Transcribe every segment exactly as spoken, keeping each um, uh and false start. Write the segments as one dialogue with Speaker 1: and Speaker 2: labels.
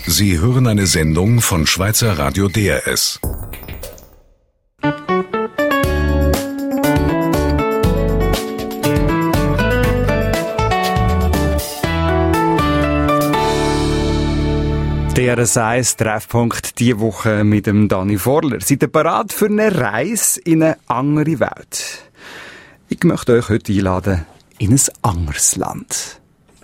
Speaker 1: Sie hören eine Sendung von Schweizer Radio D R S.
Speaker 2: D R S eins Treffpunkt diese Woche mit dem Dani Vorler. Seid ihr bereit für eine Reise in eine andere Welt? Ich möchte euch heute einladen in ein anderes Land.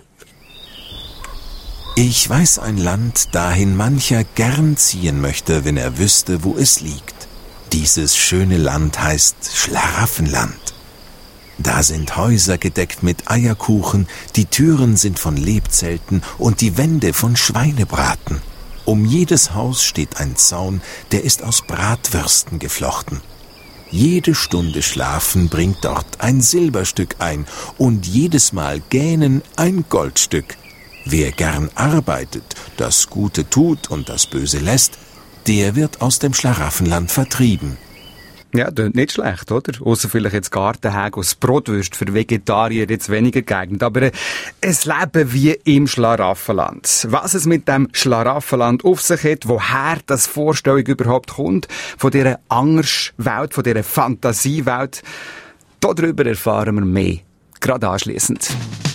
Speaker 3: Ich weiß ein Land, dahin mancher gern ziehen möchte, wenn er wüsste, wo es liegt. Dieses schöne Land heißt Schlaraffenland. Da sind Häuser gedeckt mit Eierkuchen, die Türen sind von Lebzelten und die Wände von Schweinebraten. Um jedes Haus steht ein Zaun, der ist aus Bratwürsten geflochten. Jede Stunde Schlafen bringt dort ein Silberstück ein und jedes Mal Gähnen ein Goldstück. Wer gern arbeitet, das Gute tut und das Böse lässt, der wird aus dem Schlaraffenland vertrieben.
Speaker 2: Ja, das nicht schlecht, oder? Ausser vielleicht jetzt Gartenhäge aus Brotwürst für Vegetarier jetzt weniger geeignet. Aber äh, es Leben wie im Schlaraffenland. Was es mit dem Schlaraffenland auf sich hat, woher das Vorstellung überhaupt kommt, von dieser Angstwelt, von dieser Fantasiewelt, darüber erfahren wir mehr. Gerade anschliessend.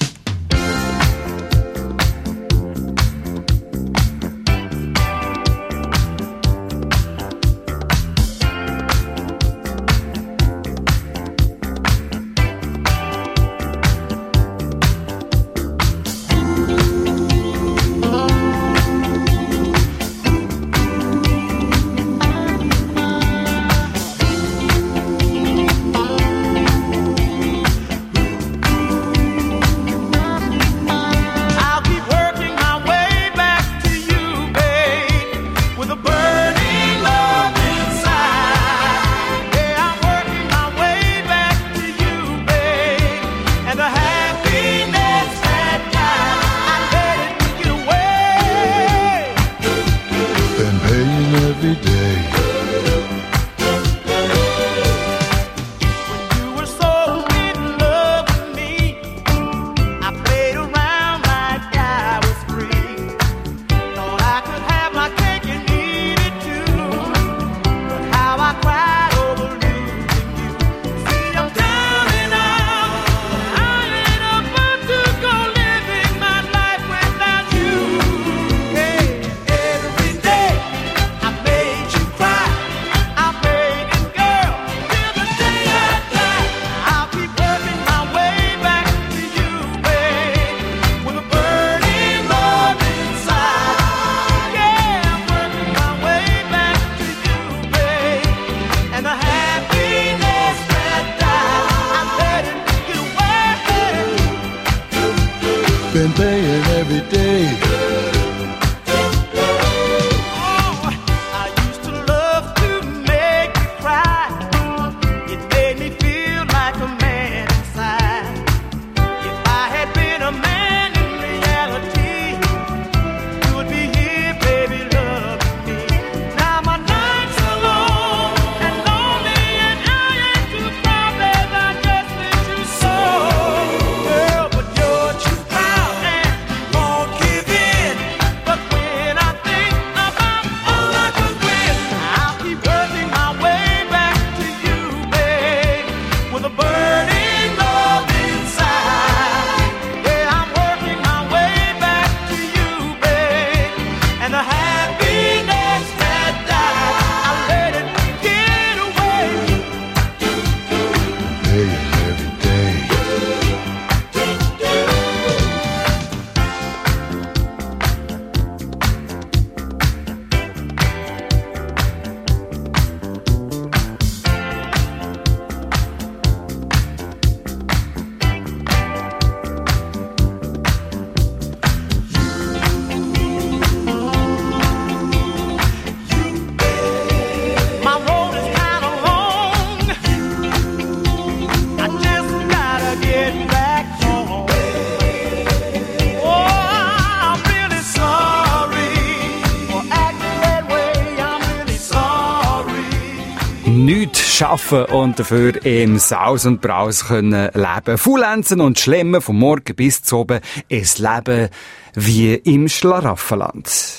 Speaker 2: Nichts schaffen und dafür im Saus und Braus können leben. Faulenzen und Schlemmen vom Morgen bis zu oben. Es Leben wie im Schlaraffenland.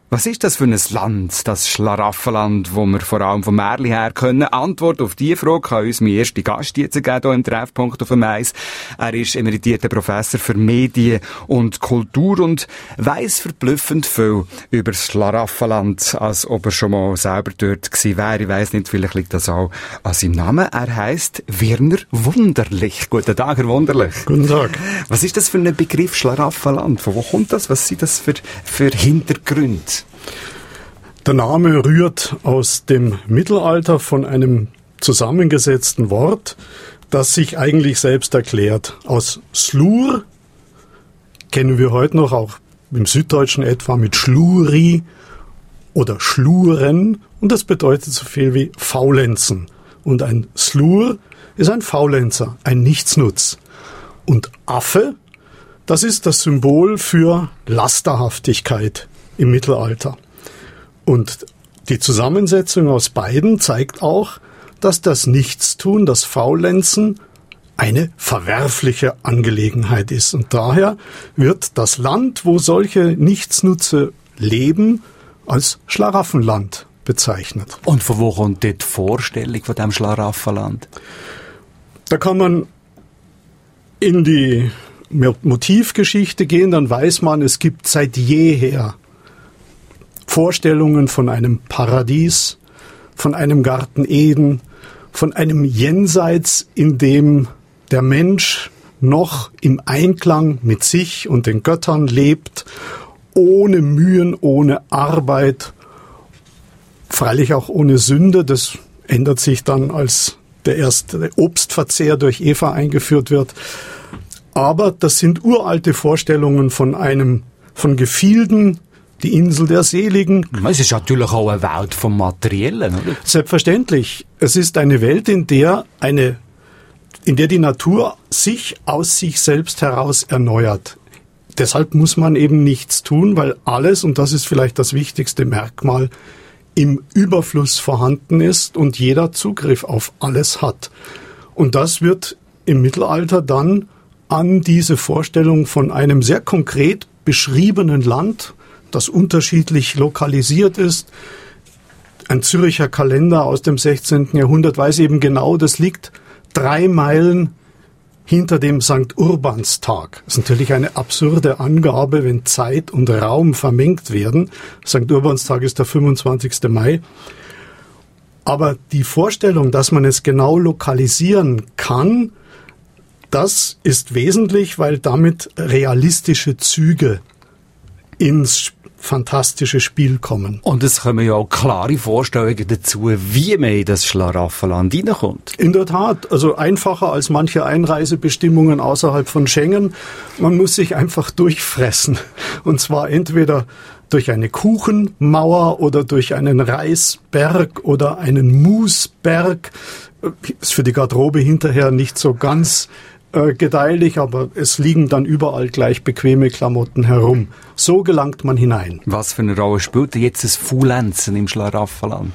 Speaker 2: Was ist das für ein Land, das Schlaraffenland, wo wir vor allem vom Märli her können? Antwort auf diese Frage kann uns mein erster Gast jetzt geben, hier im Treffpunkt auf dem Eis. Er ist emeritierter Professor für Medien und Kultur und weiss verblüffend viel über das Schlaraffenland, als ob er schon mal selber dort gewesen wäre. Ich weiss nicht, vielleicht liegt das auch an seinem Namen. Er heisst Werner Wunderlich. Guten Tag, Herr Wunderlich.
Speaker 4: Guten Tag.
Speaker 2: Was ist das für ein Begriff Schlaraffenland? Von wo kommt das? Was sind das für, für Hintergründe?
Speaker 4: Der Name rührt aus dem Mittelalter von einem zusammengesetzten Wort, das sich eigentlich selbst erklärt. Aus Slur kennen wir heute noch, auch im Süddeutschen etwa, mit Schluri oder Schluren. Und das bedeutet so viel wie Faulenzen. Und ein Slur ist ein Faulenzer, ein Nichtsnutz. Und Affe, das ist das Symbol für Lasterhaftigkeit im Mittelalter. Und die Zusammensetzung aus beiden zeigt auch, dass das Nichtstun, das Faulenzen, eine verwerfliche Angelegenheit ist. Und daher wird das Land, wo solche Nichtsnutze leben, als Schlaraffenland bezeichnet.
Speaker 2: Und von wo kommt die Vorstellung von dem Schlaraffenland?
Speaker 4: Da kann man in die Motivgeschichte gehen, dann weiß man, es gibt seit jeher Vorstellungen von einem Paradies, von einem Garten Eden, von einem Jenseits, in dem der Mensch noch im Einklang mit sich und den Göttern lebt, ohne Mühen, ohne Arbeit, freilich auch ohne Sünde. Das ändert sich dann, als der erste Obstverzehr durch Eva eingeführt wird. Aber das sind uralte Vorstellungen von einem, von Gefilden, die Insel der Seligen.
Speaker 2: Es ist natürlich auch eine Welt vom Materiellen, oder?
Speaker 4: Selbstverständlich. Es ist eine Welt, in der eine, in der die Natur sich aus sich selbst heraus erneuert. Deshalb muss man eben nichts tun, weil alles, und das ist vielleicht das wichtigste Merkmal, im Überfluss vorhanden ist und jeder Zugriff auf alles hat. Und das wird im Mittelalter dann an diese Vorstellung von einem sehr konkret beschriebenen Land, das unterschiedlich lokalisiert ist. Ein Zürcher Kalender aus dem sechzehnten Jahrhundert weiß eben genau, das liegt drei Meilen hinter dem Sankt Urbanstag. Das ist natürlich eine absurde Angabe, wenn Zeit und Raum vermengt werden. Sankt Urbanstag ist der fünfundzwanzigste Mai. Aber die Vorstellung, dass man es genau lokalisieren kann, das ist wesentlich, weil damit realistische Züge ins fantastische Spiel kommen.
Speaker 2: Und es kommen ja auch klare Vorstellungen dazu, wie man in das Schlaraffenland hineinkommt.
Speaker 4: In der Tat, also einfacher als manche Einreisebestimmungen außerhalb von Schengen. Man muss sich einfach durchfressen. Und zwar entweder durch eine Kuchenmauer oder durch einen Reisberg oder einen Musberg. Ist für die Garderobe hinterher nicht so ganz Äh, gedeihlich, aber es liegen dann überall gleich bequeme Klamotten herum. So gelangt man hinein.
Speaker 2: Was für eine Rolle spielt jetzt das Faulenzen im Schlaraffenland?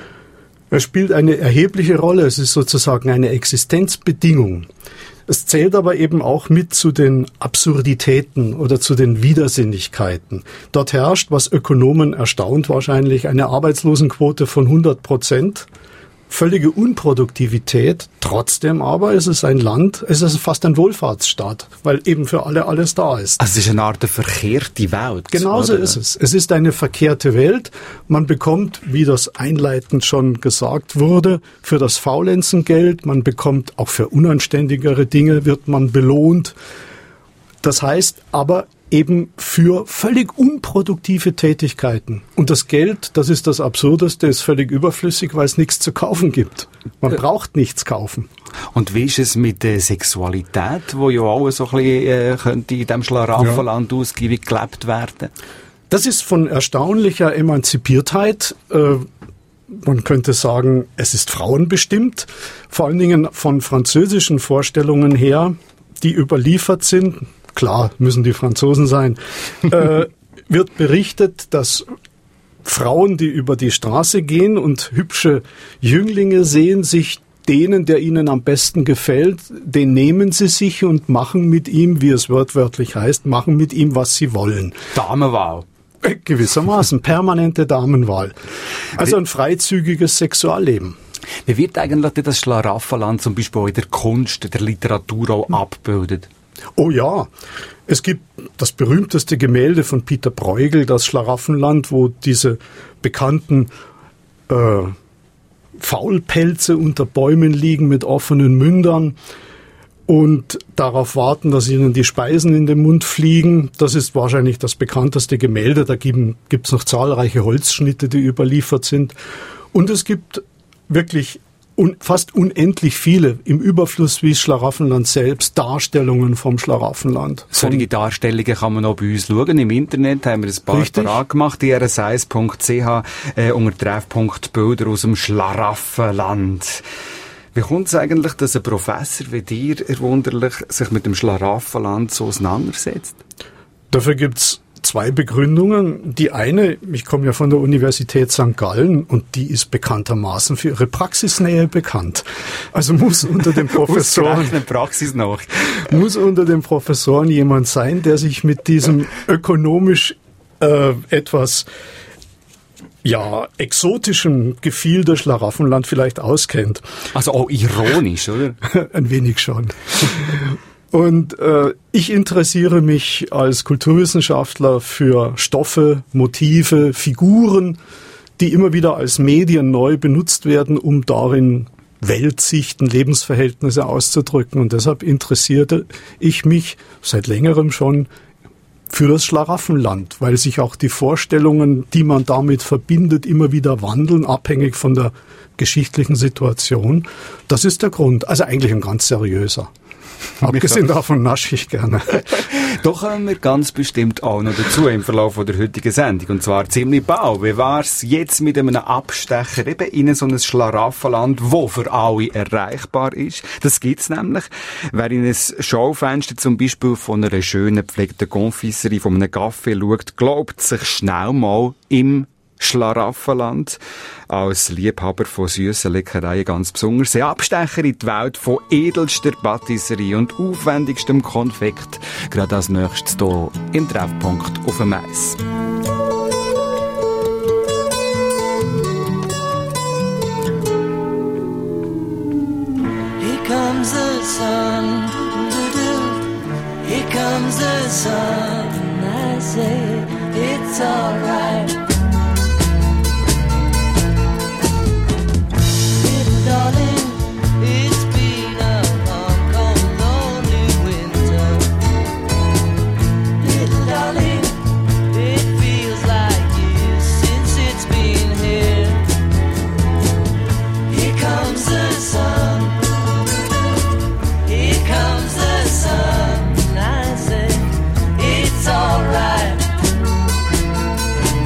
Speaker 4: Es spielt eine erhebliche Rolle. Es ist sozusagen eine Existenzbedingung. Es zählt aber eben auch mit zu den Absurditäten oder zu den Widersinnigkeiten. Dort herrscht, was Ökonomen erstaunt wahrscheinlich, eine Arbeitslosenquote von hundert Prozent. Völlige Unproduktivität. Trotzdem aber ist es ein Land, es ist fast ein Wohlfahrtsstaat, weil eben für alle alles da ist.
Speaker 2: Also es ist eine Art verkehrte Welt.
Speaker 4: Genauso
Speaker 2: oder?
Speaker 4: ist es. Es ist eine verkehrte Welt. Man bekommt, wie das einleitend schon gesagt wurde, für das Faulenzen Geld. Man bekommt auch für unanständigere Dinge, wird man belohnt. Das heißt aber eben für völlig unproduktive Tätigkeiten. Und das Geld, das ist das Absurdeste, ist völlig überflüssig, weil es nichts zu kaufen gibt. Man braucht nichts kaufen.
Speaker 2: Und wie ist es mit der Sexualität, wo ja auch so ein bisschen äh, könnte in diesem Schlaraffenland ja. ausgiebig gelebt werden?
Speaker 4: Das ist von erstaunlicher Emanzipiertheit. Äh, man könnte sagen, es ist frauenbestimmt. Vor allen Dingen von französischen Vorstellungen her, die überliefert sind. Klar, müssen die Franzosen sein, äh, wird berichtet, dass Frauen, die über die Straße gehen und hübsche Jünglinge sehen, sich denen, der ihnen am besten gefällt, den nehmen sie sich und machen mit ihm, wie es wörtlich heißt, machen mit ihm, was sie wollen.
Speaker 2: Damenwahl.
Speaker 4: Gewissermaßen, permanente Damenwahl. Also ein freizügiges Sexualleben.
Speaker 2: Wie wird eigentlich das Schlaraffenland zum Beispiel in der Kunst, der Literatur auch abgebildet?
Speaker 4: Oh ja, es gibt das berühmteste Gemälde von Peter Bruegel, das Schlaraffenland, wo diese bekannten äh, Faulpelze unter Bäumen liegen mit offenen Mündern und darauf warten, dass ihnen die Speisen in den Mund fliegen. Das ist wahrscheinlich das bekannteste Gemälde. Da gibt es noch zahlreiche Holzschnitte, die überliefert sind. Und es gibt wirklich un- fast unendlich viele, im Überfluss wie das Schlaraffenland selbst, Darstellungen vom Schlaraffenland.
Speaker 2: Solche Darstellungen kann man auch bei uns schauen. Im Internet haben wir ein paar parat gemacht, d r s eins punkt c h, äh, unter Treffpunkt Bilder aus dem Schlaraffenland. Wie kommt es eigentlich, dass ein Professor wie dir, Herr Wunderlich, sich mit dem Schlaraffenland so auseinandersetzt?
Speaker 4: Dafür gibt's zwei Begründungen. Die eine, ich komme ja von der Universität Sankt Gallen und die ist bekanntermaßen für ihre Praxisnähe bekannt. Also muss unter den Professoren
Speaker 2: Praxis noch.
Speaker 4: muss unter den Professoren jemand sein, der sich mit diesem ökonomisch äh, etwas ja, exotischen Gefühl der Schlaraffenland vielleicht auskennt.
Speaker 2: Also auch ironisch, oder?
Speaker 4: Ein wenig schon. Und äh, ich interessiere mich als Kulturwissenschaftler für Stoffe, Motive, Figuren, die immer wieder als Medien neu benutzt werden, um darin Weltsichten, Lebensverhältnisse auszudrücken. Und deshalb interessierte ich mich seit längerem schon für das Schlaraffenland, weil sich auch die Vorstellungen, die man damit verbindet, immer wieder wandeln, abhängig von der geschichtlichen Situation. Das ist der Grund. Also eigentlich ein ganz seriöser. Abgesehen davon nasche ich gerne.
Speaker 2: Da kommen wir ganz bestimmt auch noch dazu im Verlauf der heutigen Sendung. Und zwar ziemlich bald. Wie wär's jetzt mit einem Abstecher eben in so ein Schlaraffenland, wo für alle erreichbar ist? Das gibt's nämlich. Wer in ein Schaufenster zum Beispiel von einer schönen gepflegten Confiserie, von einem Café schaut, glaubt sich schnell mal im Schlaraffenland. Als Liebhaber von süssen Leckereien ganz besonders. Ein Abstecher in die Welt von edelster Patisserie und aufwendigstem Konfekt. Gerade als nächstes hier im Treffpunkt auf dem Eis.
Speaker 5: Here comes the sun, here comes the sun, I say it's alright. Darling, it's been a long, cold, lonely winter. Little darling, it feels like years since it's been here. Here comes the sun, here comes the sun, I say it's alright.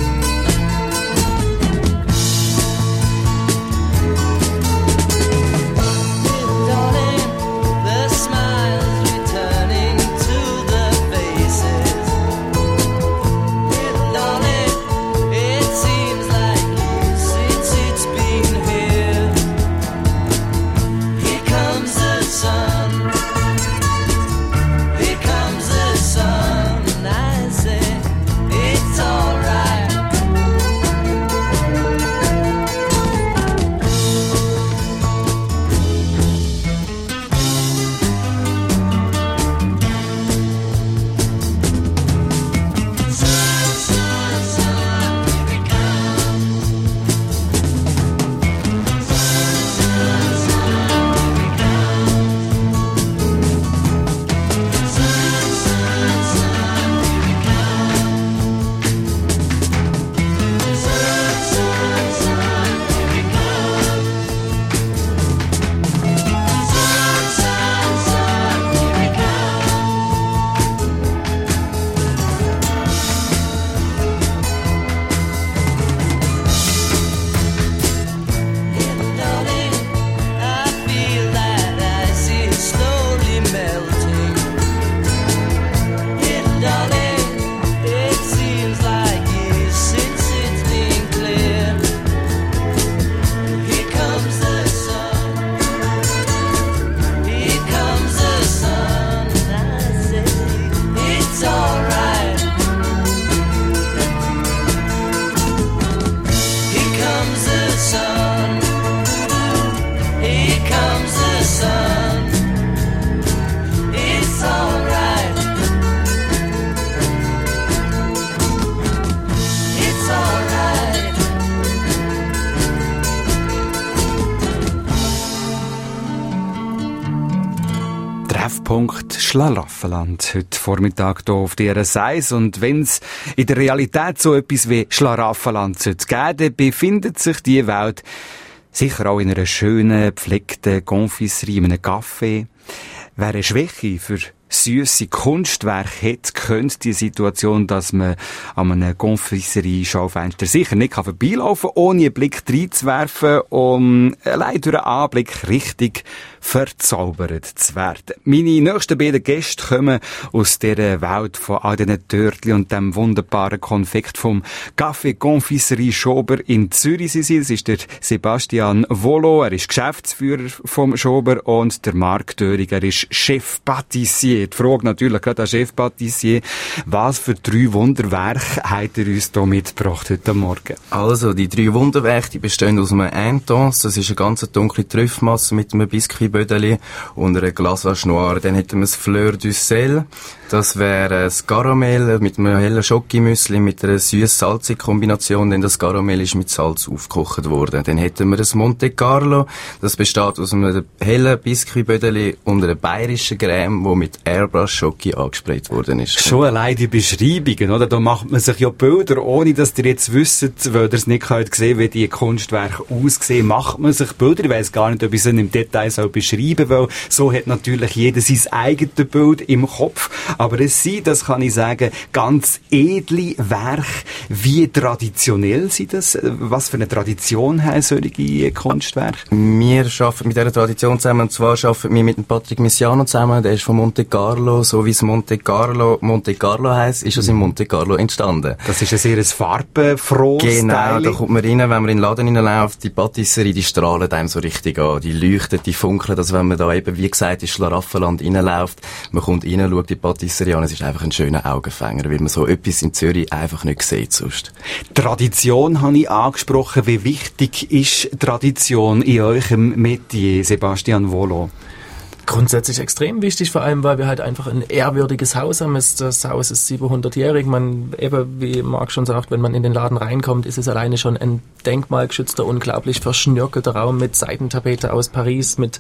Speaker 2: Treffpunkt Schlaraffenland. Heute Vormittag hier auf D R S eins. Und wenn es in der Realität so etwas wie Schlaraffenland sollte geben, dann befindet sich die Welt sicher auch in einer schönen, gepflegten Confiserie, in einem Café. Wer eine Schwäche für süsse Kunstwerke hat, könnte die Situation, dass man an einem Confiserie-Schaufenster sicher nicht vorbeilaufen kann, ohne einen Blick reinzuwerfen, um allein durch einen Anblick richtig verzaubert zu werden. Meine nächsten beiden Gäste kommen aus dieser Welt von all diesen Törtchen und dem wunderbaren Konfekt vom Café Confiserie Schober in Zürich. Das ist der Sebastian Volo, er ist Geschäftsführer vom Schober, und der Marc Döring, er ist Chef-Patissier. Die Frage natürlich gerade an Chef-Patissier, was für drei Wunderwerke hat er uns hier mitgebracht heute Morgen?
Speaker 6: Also, die drei Wunderwerke, die bestehen aus einem Intense, das ist eine ganz dunkle Trüffmasse mit einem Biscuitbödeli und einer Glaçage Noire. Dann hätten wir das Fleur du Sel, das wäre das Karamell mit einem hellen Schokimüsli mit einer süß-salzigen Kombination, denn das Karamell ist mit Salz aufgekocht worden. Dann hätten wir das Monte Carlo, das besteht aus einem hellen Biscuitbödeli und einer bayerischen Creme, die mit Airbrush-Schoki angesprayt worden ist.
Speaker 2: Schon allein die Beschreibungen, oder? Da macht man sich ja Bilder, ohne dass ihr jetzt wisst, weil ihr es nicht könnt sehen, wie die Kunstwerke aussehen, macht man sich Bilder. Ich weiss gar nicht, ob ich es im Detail so beschreiben will. So hat natürlich jeder sein eigenes Bild im Kopf. Aber es sind, das kann ich sagen, ganz edle Werke. Wie traditionell sind das? Was für eine Tradition haben solche Kunstwerke?
Speaker 6: Wir arbeiten mit dieser Tradition zusammen, und zwar arbeiten wir mit dem Patrick Messiano zusammen, der ist von Monte Carlo, so wie es Monte Carlo Monte Carlo heisst, ist es in Monte Carlo entstanden.
Speaker 2: Das ist ein sehr farbenfrohes
Speaker 6: Genau,
Speaker 2: Teil.
Speaker 6: da kommt man rein, wenn man in den Laden reinläuft, die Patisserie, die strahlen einem so richtig an, die leuchten, die funkeln, dass wenn man da eben, wie gesagt, ins Schlaraffenland reinläuft, man kommt rein, schaut die Patisserie an, es ist einfach ein schöner Augenfänger, weil man so etwas in Zürich einfach nicht sieht sonst.
Speaker 2: Tradition habe ich angesprochen. Wie wichtig ist Tradition in eurem Metier, Sebastian Volo?
Speaker 7: Grundsätzlich extrem wichtig, vor allem, weil wir halt einfach ein ehrwürdiges Haus haben. Das Haus ist siebenhundertjährig. Man, eben, wie Marc schon sagt, wenn man in den Laden reinkommt, ist es alleine schon ein denkmalgeschützter, unglaublich verschnörkelter Raum mit Seidentapete aus Paris, mit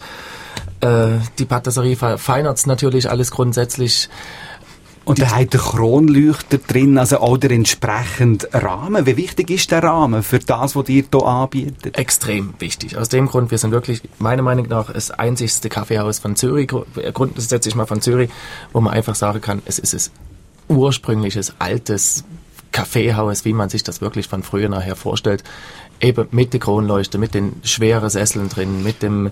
Speaker 7: äh, die Patisserie feinert natürlich alles grundsätzlich.
Speaker 2: Und da hat der Kronleuchter drin, also auch der entsprechende Rahmen. Wie wichtig ist der Rahmen für das, was ihr hier anbietet?
Speaker 7: Extrem wichtig. Aus dem Grund, wir sind wirklich, meiner Meinung nach, das einzigste Kaffeehaus von Zürich, grundsätzlich mal von Zürich, wo man einfach sagen kann, es ist es ursprüngliches, altes Kaffeehaus, wie man sich das wirklich von früher nachher vorstellt. Eben mit der Kronleuchte, mit den schweren Sesseln drin, mit dem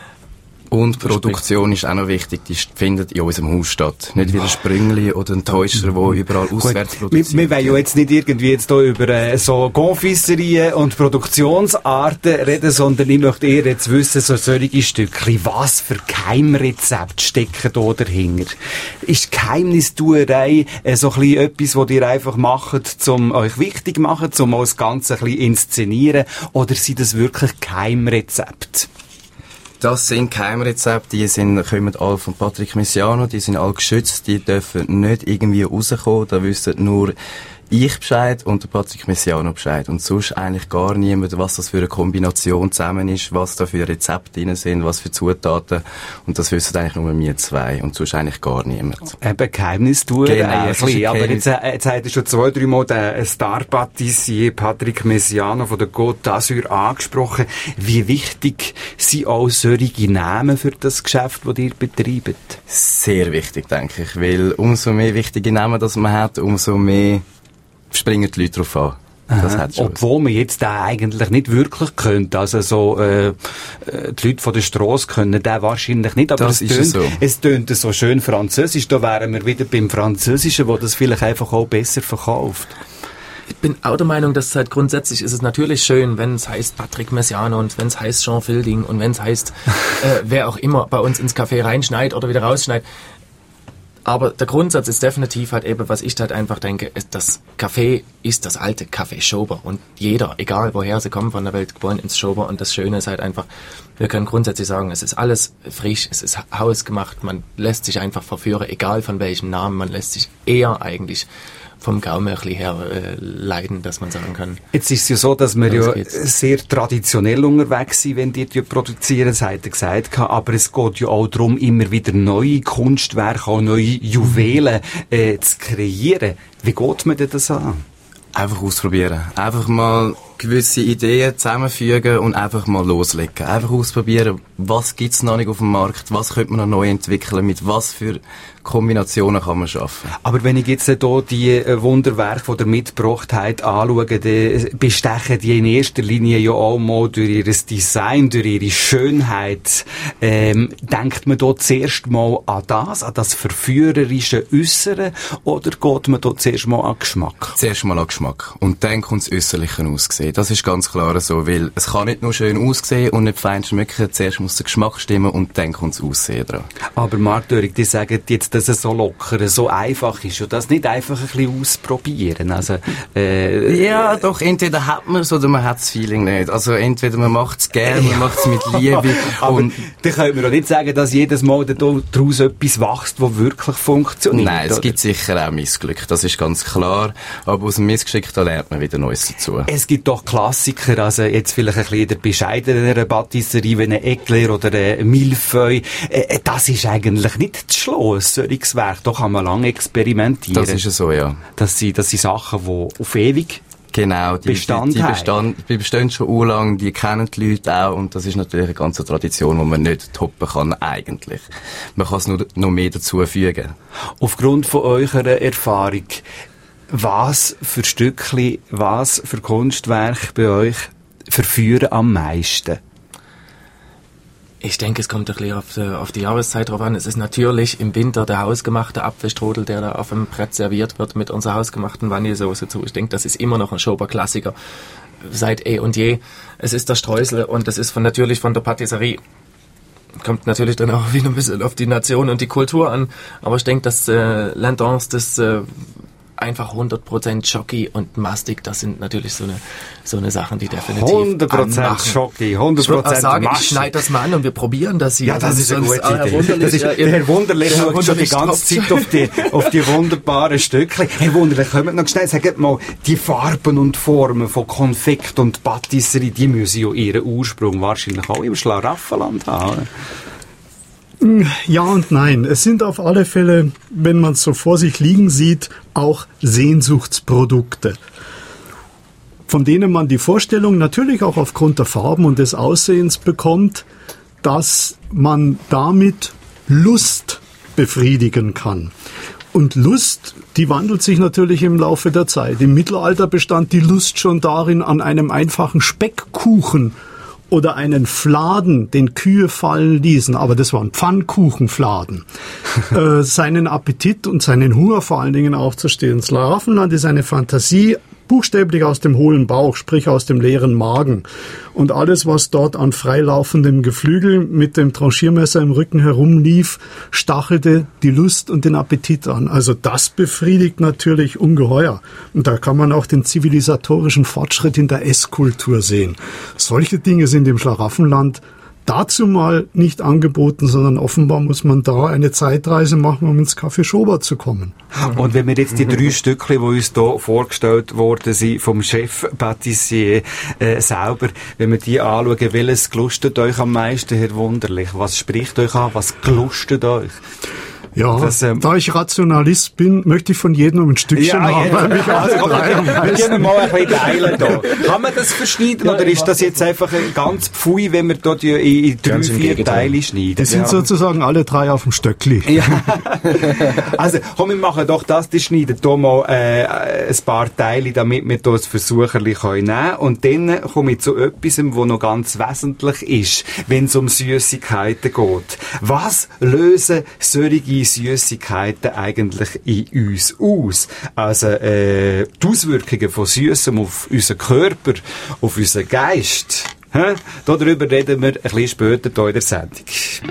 Speaker 6: Und Produktion ist auch noch wichtig, die findet in unserem Haus statt. Nicht wie ein Sprüngli oder ein Täuscher, der überall auswärts produziert.
Speaker 2: Wir, wir wollen ja jetzt nicht irgendwie jetzt hier über äh, so Confiserien und Produktionsarten reden, sondern ich möchte eher jetzt wissen, so solche Stückchen, was für Geheimrezepte stecken da dahinter? Ist Geheimnistuerei äh, so ein bisschen etwas, was ihr einfach macht, um euch wichtig zu machen, um das Ganze ein bisschen inszenieren, oder sind das wirklich Geheimrezepte?
Speaker 6: Das sind Geheimrezepte, die sind, kommen alle von Patrick Messiano, die sind alle geschützt, die dürfen nicht irgendwie rauskommen, da wissen nur ich Bescheid und der Patrick Messiano Bescheid. Und sonst eigentlich gar niemand, was das für eine Kombination zusammen ist, was da für Rezepte drin sind, was für Zutaten. Und das wissen eigentlich nur wir zwei und sonst eigentlich gar niemand.
Speaker 2: Eben Geheimnistuerei,
Speaker 6: genau,
Speaker 2: ein bisschen. Aber
Speaker 6: Geheimnis.
Speaker 2: jetzt, jetzt hat er schon zwei, drei Mal den Star-Patissier Patrick Messiano von der Côte d'Azur angesprochen. Wie wichtig sind auch solche Namen für das Geschäft, das ihr betreibt?
Speaker 6: Sehr wichtig, denke ich, weil umso mehr wichtige Namen das man hat, umso mehr springen die Leute drauf an. Das hat schon.
Speaker 2: Obwohl man jetzt den eigentlich nicht wirklich könnte. Also so, äh, die Leute von der Strasse können den wahrscheinlich nicht. Aber
Speaker 6: das
Speaker 2: es
Speaker 6: ist
Speaker 2: tönt,
Speaker 6: so.
Speaker 2: es tönt so schön französisch. Da wären wir wieder beim Französischen, wo das vielleicht einfach auch besser verkauft.
Speaker 7: Ich bin auch der Meinung, dass halt grundsätzlich ist es natürlich schön, wenn es heißt Patrick Messiano und wenn es heißt Jean Fielding und wenn es heißt, äh, wer auch immer bei uns ins Café reinschneit oder wieder rausschneit. Aber der Grundsatz ist definitiv halt eben, was ich halt einfach denke, das Café ist das alte Café Schober und jeder, egal woher sie kommen von der Welt, geboren ins Schober, und das Schöne ist halt einfach, wir können grundsätzlich sagen, es ist alles frisch, es ist hausgemacht, man lässt sich einfach verführen, egal von welchem Namen, man lässt sich eher eigentlich vom Gaumen ein bisschen her äh, leiden, dass man sagen kann.
Speaker 2: Jetzt ist es ja so, dass wir
Speaker 7: Los
Speaker 2: ja
Speaker 7: geht's.
Speaker 2: sehr traditionell unterwegs sind, wenn die die produzieren, das hat er gesagt. Aber es geht ja auch darum, immer wieder neue Kunstwerke, auch neue Juwelen äh, zu kreieren. Wie geht man denn das an?
Speaker 6: Einfach ausprobieren. Einfach mal gewisse Ideen zusammenfügen und einfach mal loslegen. Einfach ausprobieren, was gibt's noch nicht auf dem Markt, was könnte man noch neu entwickeln, mit was für Kombinationen kann man schaffen.
Speaker 2: Aber wenn ich jetzt hier die äh, Wunderwerke, die ihr mitgebracht habt, anschaue, dann bestechen die in erster Linie ja auch mal durch ihr Design, durch ihre Schönheit. Ähm, denkt man dort zuerst mal an das, an das verführerische Äußere, oder geht man dort zuerst mal an Geschmack?
Speaker 6: Zuerst mal an Geschmack und dann kommt das Äußerliche aussehen. Das ist ganz klar so, weil es kann nicht nur schön aussehen und nicht fein schmecken. Zuerst muss der Geschmack stimmen und dann kommt das Aussehen dran.
Speaker 2: Aber Marc Dörig, die sagen jetzt, dass es so locker, so einfach ist und das nicht einfach ein bisschen ausprobieren. Also, äh,
Speaker 6: ja, doch, entweder hat man es oder man hat das Feeling nicht. Also entweder man macht es gerne, man macht es mit Liebe.
Speaker 2: Aber
Speaker 6: und
Speaker 2: dann können wir auch nicht sagen, dass jedes Mal daraus etwas wächst, das wirklich funktioniert.
Speaker 6: Nein, es
Speaker 2: oder?
Speaker 6: gibt sicher auch Missglück, das ist ganz klar. Aber aus dem Missgeschick, da lernt man wieder Neues dazu.
Speaker 2: Es gibt doch Klassiker, also jetzt vielleicht ein bisschen in der bescheideneren Patisserie, wie ein Eclair oder ein Millefeuille. Äh, das ist eigentlich nicht zu schloss, solches Werk. Da kann man lange experimentieren.
Speaker 6: Das ist ja so, ja.
Speaker 2: Das sind, das sind Sachen, die auf ewig
Speaker 6: Genau, die,
Speaker 2: Bestand
Speaker 6: die, die,
Speaker 2: haben.
Speaker 6: bestand, die bestehen schon urlang, die kennen die Leute auch und das ist natürlich eine ganze Tradition, die man nicht toppen kann eigentlich. Man kann es nur noch mehr dazu fügen.
Speaker 2: Aufgrund von eurer Erfahrung, was für Stückchen, was für Kunstwerke bei euch verführen am meisten?
Speaker 7: Ich denke, es kommt ein bisschen auf die, auf die Jahreszeit drauf an. Es ist natürlich im Winter der hausgemachte Apfelstrudel, der da auf dem Brett serviert wird mit unserer hausgemachten Vanillesoße zu. Ich denke, das ist immer noch ein Schober-Klassiker seit eh und je. Es ist der Streusel und das ist von, natürlich von der Patisserie. Kommt natürlich dann auch wieder ein bisschen auf die Nation und die Kultur an. Aber ich denke, dass äh, Lindens, das äh, einfach hundert Prozent Schoki und Mastik, das sind natürlich so eine, so eine Sachen, die definitiv
Speaker 2: hundert Prozent
Speaker 7: anmachen.
Speaker 2: Schoki, hundert
Speaker 7: Ich würde auch
Speaker 2: Prozent
Speaker 7: sagen, ich
Speaker 2: Mastik.
Speaker 7: schneide das mal an und wir probieren das hier.
Speaker 2: Ja, das ist eine
Speaker 7: sonst-
Speaker 2: gute
Speaker 7: ah, Herr
Speaker 2: Idee.
Speaker 7: Wunderlich,
Speaker 2: Das ist,
Speaker 7: ja,
Speaker 2: der Herr Wunderlich
Speaker 7: der Herr
Speaker 2: schaut schon die
Speaker 7: Wunderlich
Speaker 2: ganze
Speaker 7: tropft.
Speaker 2: Zeit auf die, auf die wunderbaren Stückchen. Herr Wunderlich, kommt noch schnell, sagt mal, die Farben und Formen von Konfekt und Patisserie, die müssen ja ihren Ursprung wahrscheinlich auch im Schlaraffenland haben.
Speaker 4: Ja und nein. Es sind auf alle Fälle, wenn man es so vor sich liegen sieht, auch Sehnsuchtsprodukte, von denen man die Vorstellung natürlich auch aufgrund der Farben und des Aussehens bekommt, dass man damit Lust befriedigen kann. Und Lust, die wandelt sich natürlich im Laufe der Zeit. Im Mittelalter bestand die Lust schon darin, an einem einfachen Speckkuchen oder einen Fladen, den Kühe fallen ließen, aber das waren Pfannkuchenfladen, äh, seinen Appetit und seinen Hunger vor allen Dingen aufzustehen. Schlaraffenland ist eine Fantasie, buchstäblich aus dem hohlen Bauch, sprich aus dem leeren Magen. Und alles, was dort an freilaufendem Geflügel mit dem Tranchiermesser im Rücken herumlief, stachelte die Lust und den Appetit an. Also das befriedigt natürlich ungeheuer. Und da kann man auch den zivilisatorischen Fortschritt in der Esskultur sehen. Solche Dinge sind im Schlaraffenland dazu mal nicht angeboten, sondern offenbar muss man da eine Zeitreise machen, um ins Café Schober zu kommen.
Speaker 2: Und wenn wir jetzt die drei Stückchen, die uns hier vorgestellt worden sind, vom Chef Patissier äh, selber, wenn wir die anschauen, welches gelustet euch am meisten, Herr Wunderlich? Was spricht euch an? Was gelustet euch?
Speaker 4: Ja,
Speaker 2: Das, ähm,
Speaker 4: da ich Rationalist bin, möchte ich von jedem ein Stückchen haben, weil mich alle drei am
Speaker 2: wir
Speaker 4: meisten-
Speaker 2: gehen mal ein bisschen teilen da. Kann man das verschneiden oder ist das jetzt einfach ein ganz pfui, wenn wir da die in, in drei,
Speaker 7: Ganz im
Speaker 2: vier
Speaker 7: Gegenteil.
Speaker 2: Teile schneiden?
Speaker 4: Die sind
Speaker 2: Ja.
Speaker 4: sozusagen alle drei auf dem Stöckli.
Speaker 2: Ja. Also, komm, wir machen doch das, die schneiden hier mal äh, ein paar Teile, damit wir das Versucherli nehmen können. Und dann komme ich zu etwas, was noch ganz wesentlich ist, wenn es um Süßigkeiten geht. Was lösen solche Süßigkeiten eigentlich in uns aus? Also, äh, die Auswirkungen von Süßem auf unseren Körper, auf unseren Geist. Hä? Darüber reden wir ein bisschen später hier in der Sendung.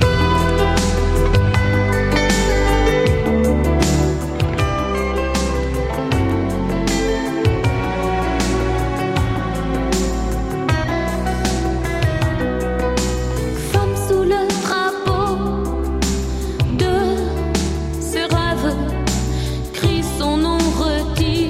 Speaker 8: Femme sous le drapeau de ce rêve, crie son nom, retire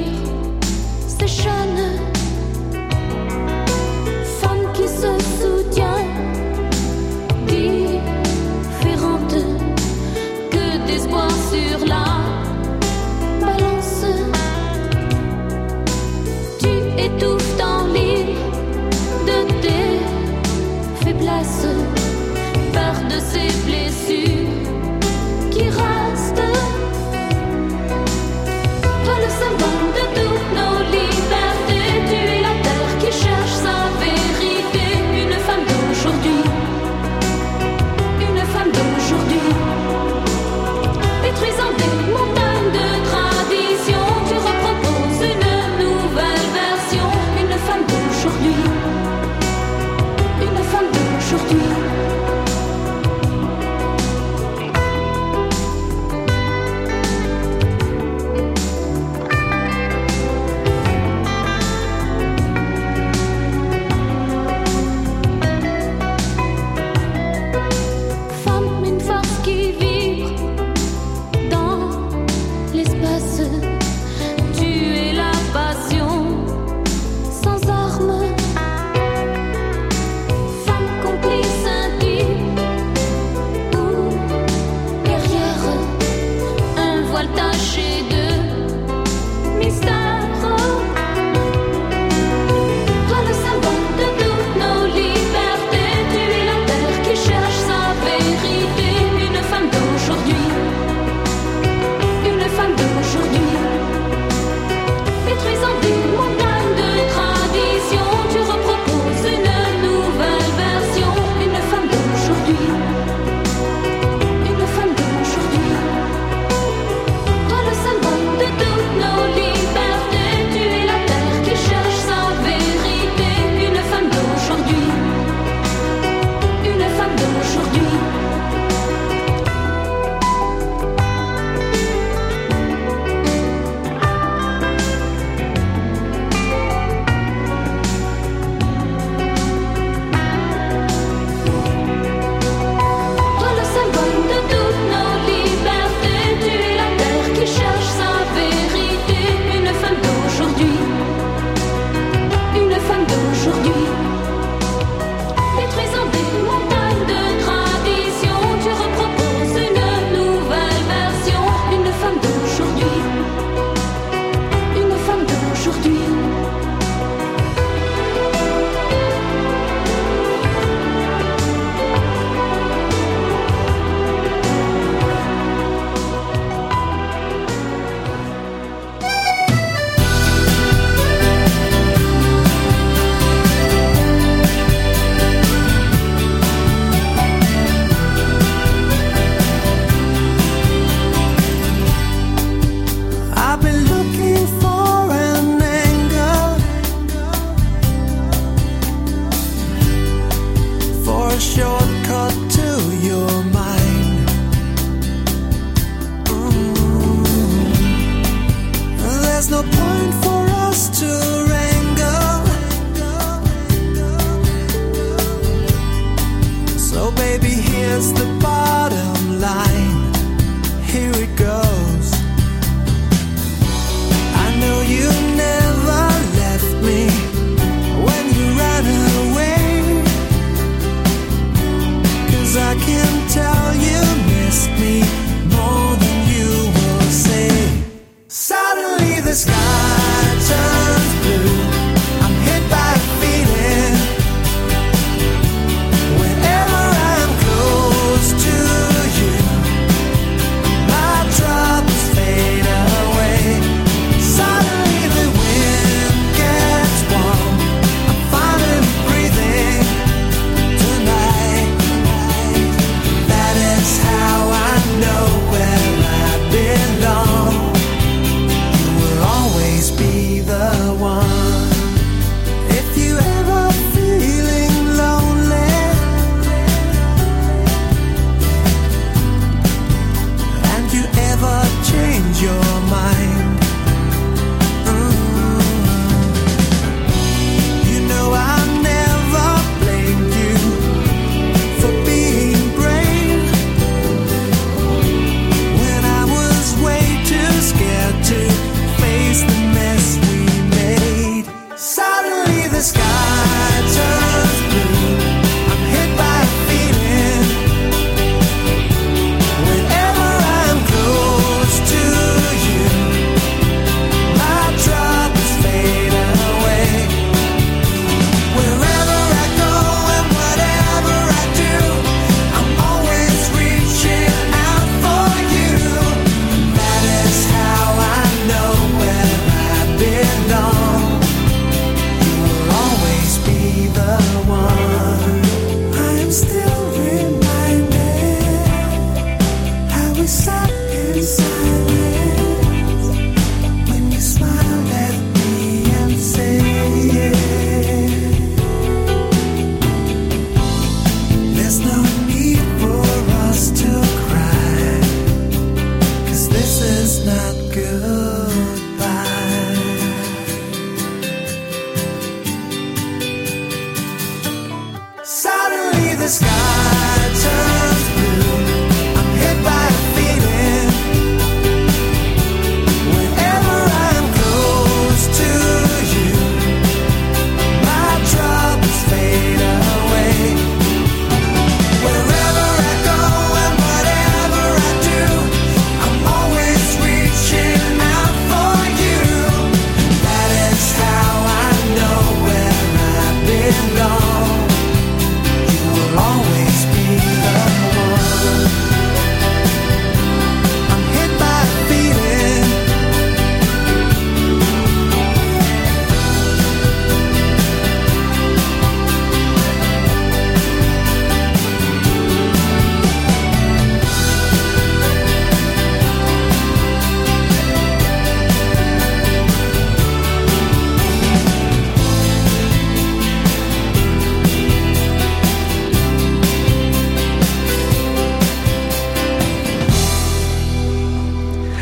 Speaker 8: étouffe dans l'île de tes faiblesses, peur de ces blessures qui restent. Toi le symbole de toutes nos libertés, tu es la terre qui cherche sa vérité. Une femme d'aujourd'hui, une femme d'aujourd'hui, détruisant des montagnes de tradition, tu reproposes une nouvelle version,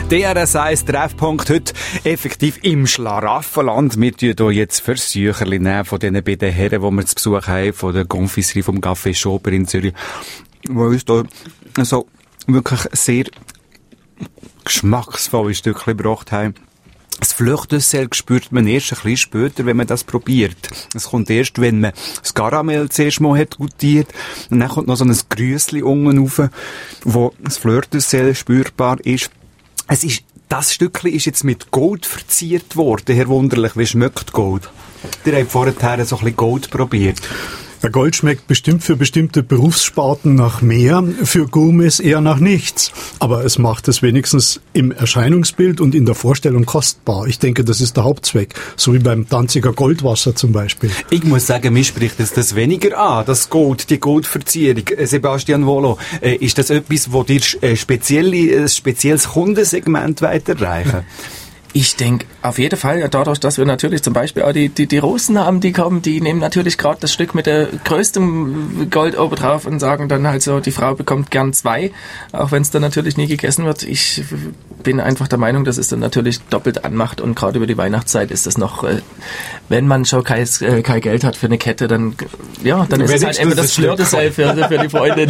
Speaker 2: D R S eins Treffpunkt heute effektiv im Schlaraffenland. Wir tun hier jetzt Versucherli nehmen von diesen beiden Herren, die wir zu Besuch haben, von der Confiserie vom Café Schober in Zürich, die uns da so wirklich sehr geschmacksvolle Stückchen gebracht haben. Das Flöchtdessert spürt man erst ein bisschen später, wenn man das probiert. Es kommt erst, wenn man das Karamell zuerst mal hat gutiert. Und dann kommt noch so ein Grüssli unten rauf, wo das Flöchtdessert spürbar ist. Es ist, das Stückchen ist jetzt mit Gold verziert worden. Herr Wunderlich, wie schmeckt Gold? Ihr habt vorher so ein bisschen Gold probiert.
Speaker 4: Ja, Gold schmeckt bestimmt für bestimmte Berufssparten nach mehr, für Gourmets eher nach nichts. Aber es macht es wenigstens im Erscheinungsbild und in der Vorstellung kostbar. Ich denke, das ist der Hauptzweck. So wie beim Danziger Goldwasser zum Beispiel.
Speaker 2: Ich muss sagen, mir spricht das, das weniger an, das Gold, die Goldverzierung. Sebastian Volo, äh, ist das etwas, wo dir äh, spezielle, ein spezielles Kundensegment weiterreichen?
Speaker 7: Ich denke, auf jeden Fall, ja, dadurch, dass wir natürlich zum Beispiel auch die, die, die Russen haben, die kommen, die nehmen natürlich gerade das Stück mit der größten Gold oben drauf und sagen dann halt so, die Frau bekommt gern zwei, auch wenn es dann natürlich nie gegessen wird. Ich bin einfach der Meinung, dass es dann natürlich doppelt anmacht und gerade über die Weihnachtszeit ist das noch, äh, wenn man schon kein, äh, kein Geld hat für eine Kette, dann, ja, dann ist es halt immer das Flirtesei für, für die Freundin.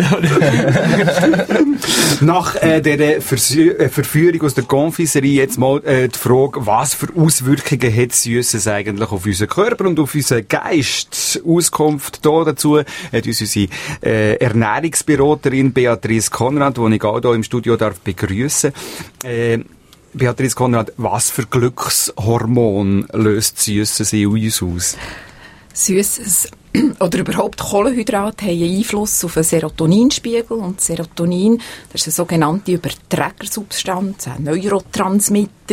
Speaker 2: Nach äh, der Versü- äh, Verführung aus der Confiserie jetzt mal äh, die Frage, was für Auswirkungen hat Süßes eigentlich auf unseren Körper und auf unseren Geist? Auskunft da dazu hat uns unsere äh, Ernährungsberaterin Beatrice Konrad, die ich auch hier im Studio darf begrüßen. Äh, Beatrice Konrad, was für Glückshormon löst Süßes in uns aus?
Speaker 9: Süßes oder überhaupt Kohlenhydrate haben einen Einfluss auf den Serotoninspiegel. Und Serotonin, das ist eine sogenannte Überträgersubstanz, ein Neurotransmitter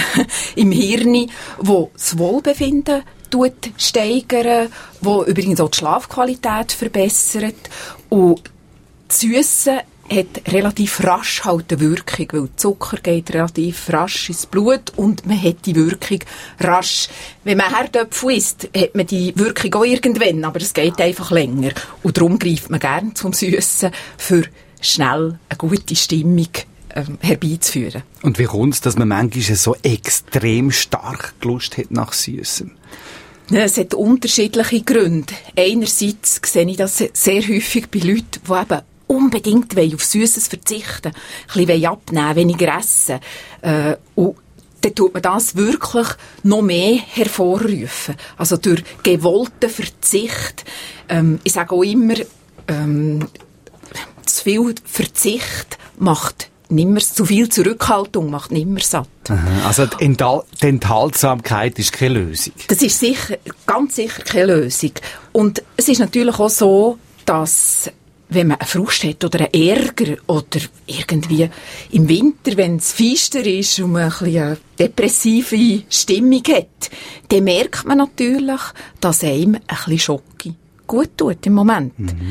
Speaker 9: im Hirn, wo das Wohlbefinden steigern, wo übrigens auch die Schlafqualität verbessert. Und das Süsse hat relativ rasch halt eine Wirkung, weil Zucker geht relativ rasch ins Blut und man hat die Wirkung rasch. Wenn man Herdöpfel isst, hat man die Wirkung auch irgendwann, aber es geht einfach länger. Und darum greift man gerne zum Süssen, für schnell eine gute Stimmung ähm, herbeizuführen.
Speaker 2: Und wie kommt es, dass man manchmal so extrem stark Lust hat nach Süssem?
Speaker 9: Ja, es hat unterschiedliche Gründe. Einerseits sehe ich das sehr häufig bei Leuten, die eben unbedingt auf Süßes verzichten, ein bisschen abnehmen, weniger essen. Äh, und dann tut man das wirklich noch mehr hervorrufen. Also durch gewollten Verzicht. Ähm, ich sage auch immer, ähm, zu viel Verzicht macht nimmer, zu viel Zurückhaltung macht nimmer satt.
Speaker 2: Aha, also die, Enthal- die Enthaltsamkeit ist keine Lösung.
Speaker 9: Das ist sicher, ganz sicher keine Lösung. Und es ist natürlich auch so, dass wenn man eine Frust hat oder einen Ärger oder irgendwie im Winter, wenn es feister ist und man ein bisschen eine depressive Stimmung hat, dann merkt man natürlich, dass einem ein bisschen Schocke gut tut im Moment. Mhm.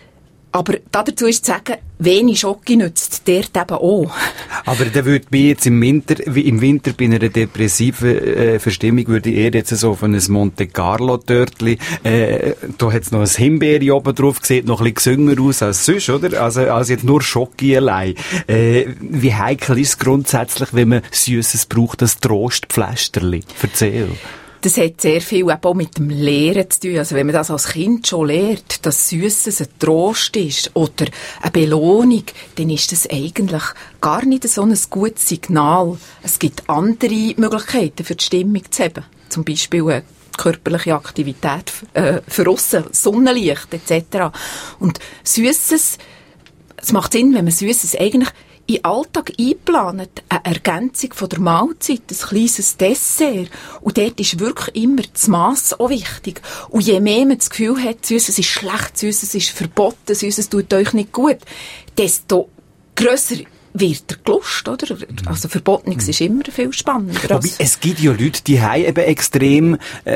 Speaker 9: Aber dazu ist zu sagen, wenig Schocke nützt dort eben auch.
Speaker 2: Aber da würde mich jetzt im Winter, wie im Winter bei einer depressiven äh, Verstimmung, würde ich eher jetzt so von einem Monte Carlo Törtli, äh, da hat's noch ein Himbeere oben drauf, sieht noch ein bisschen gesünger aus als sonst, oder? Also, also jetzt nur Schocke allein. Äh, wie heikel ist es grundsätzlich, wenn man Süßes braucht, das Trostpflästerli? Erzähl.
Speaker 9: Das hat sehr viel eben auch mit dem Lehren zu tun. Also wenn man das als Kind schon lernt, dass Süßes ein Trost ist oder eine Belohnung, dann ist das eigentlich gar nicht so ein gutes Signal. Es gibt andere Möglichkeiten für die Stimmung zu haben. Zum Beispiel eine körperliche Aktivität äh, für aussen, Sonnenlicht et cetera. Und Süßes, es macht Sinn, wenn man Süßes eigentlich in den Alltag einplanet, eine Ergänzung von der Mahlzeit, ein kleines Dessert. Und dort ist wirklich immer das Mass auch wichtig. Und je mehr man das Gefühl hat, Süßes ist schlecht, Süßes ist verboten, Süßes tut euch nicht gut, desto grösser wird der Gelust, oder? Also Verbotenes ist immer viel spannender.
Speaker 2: Wobei, es gibt ja Leute, die haben eben extrem,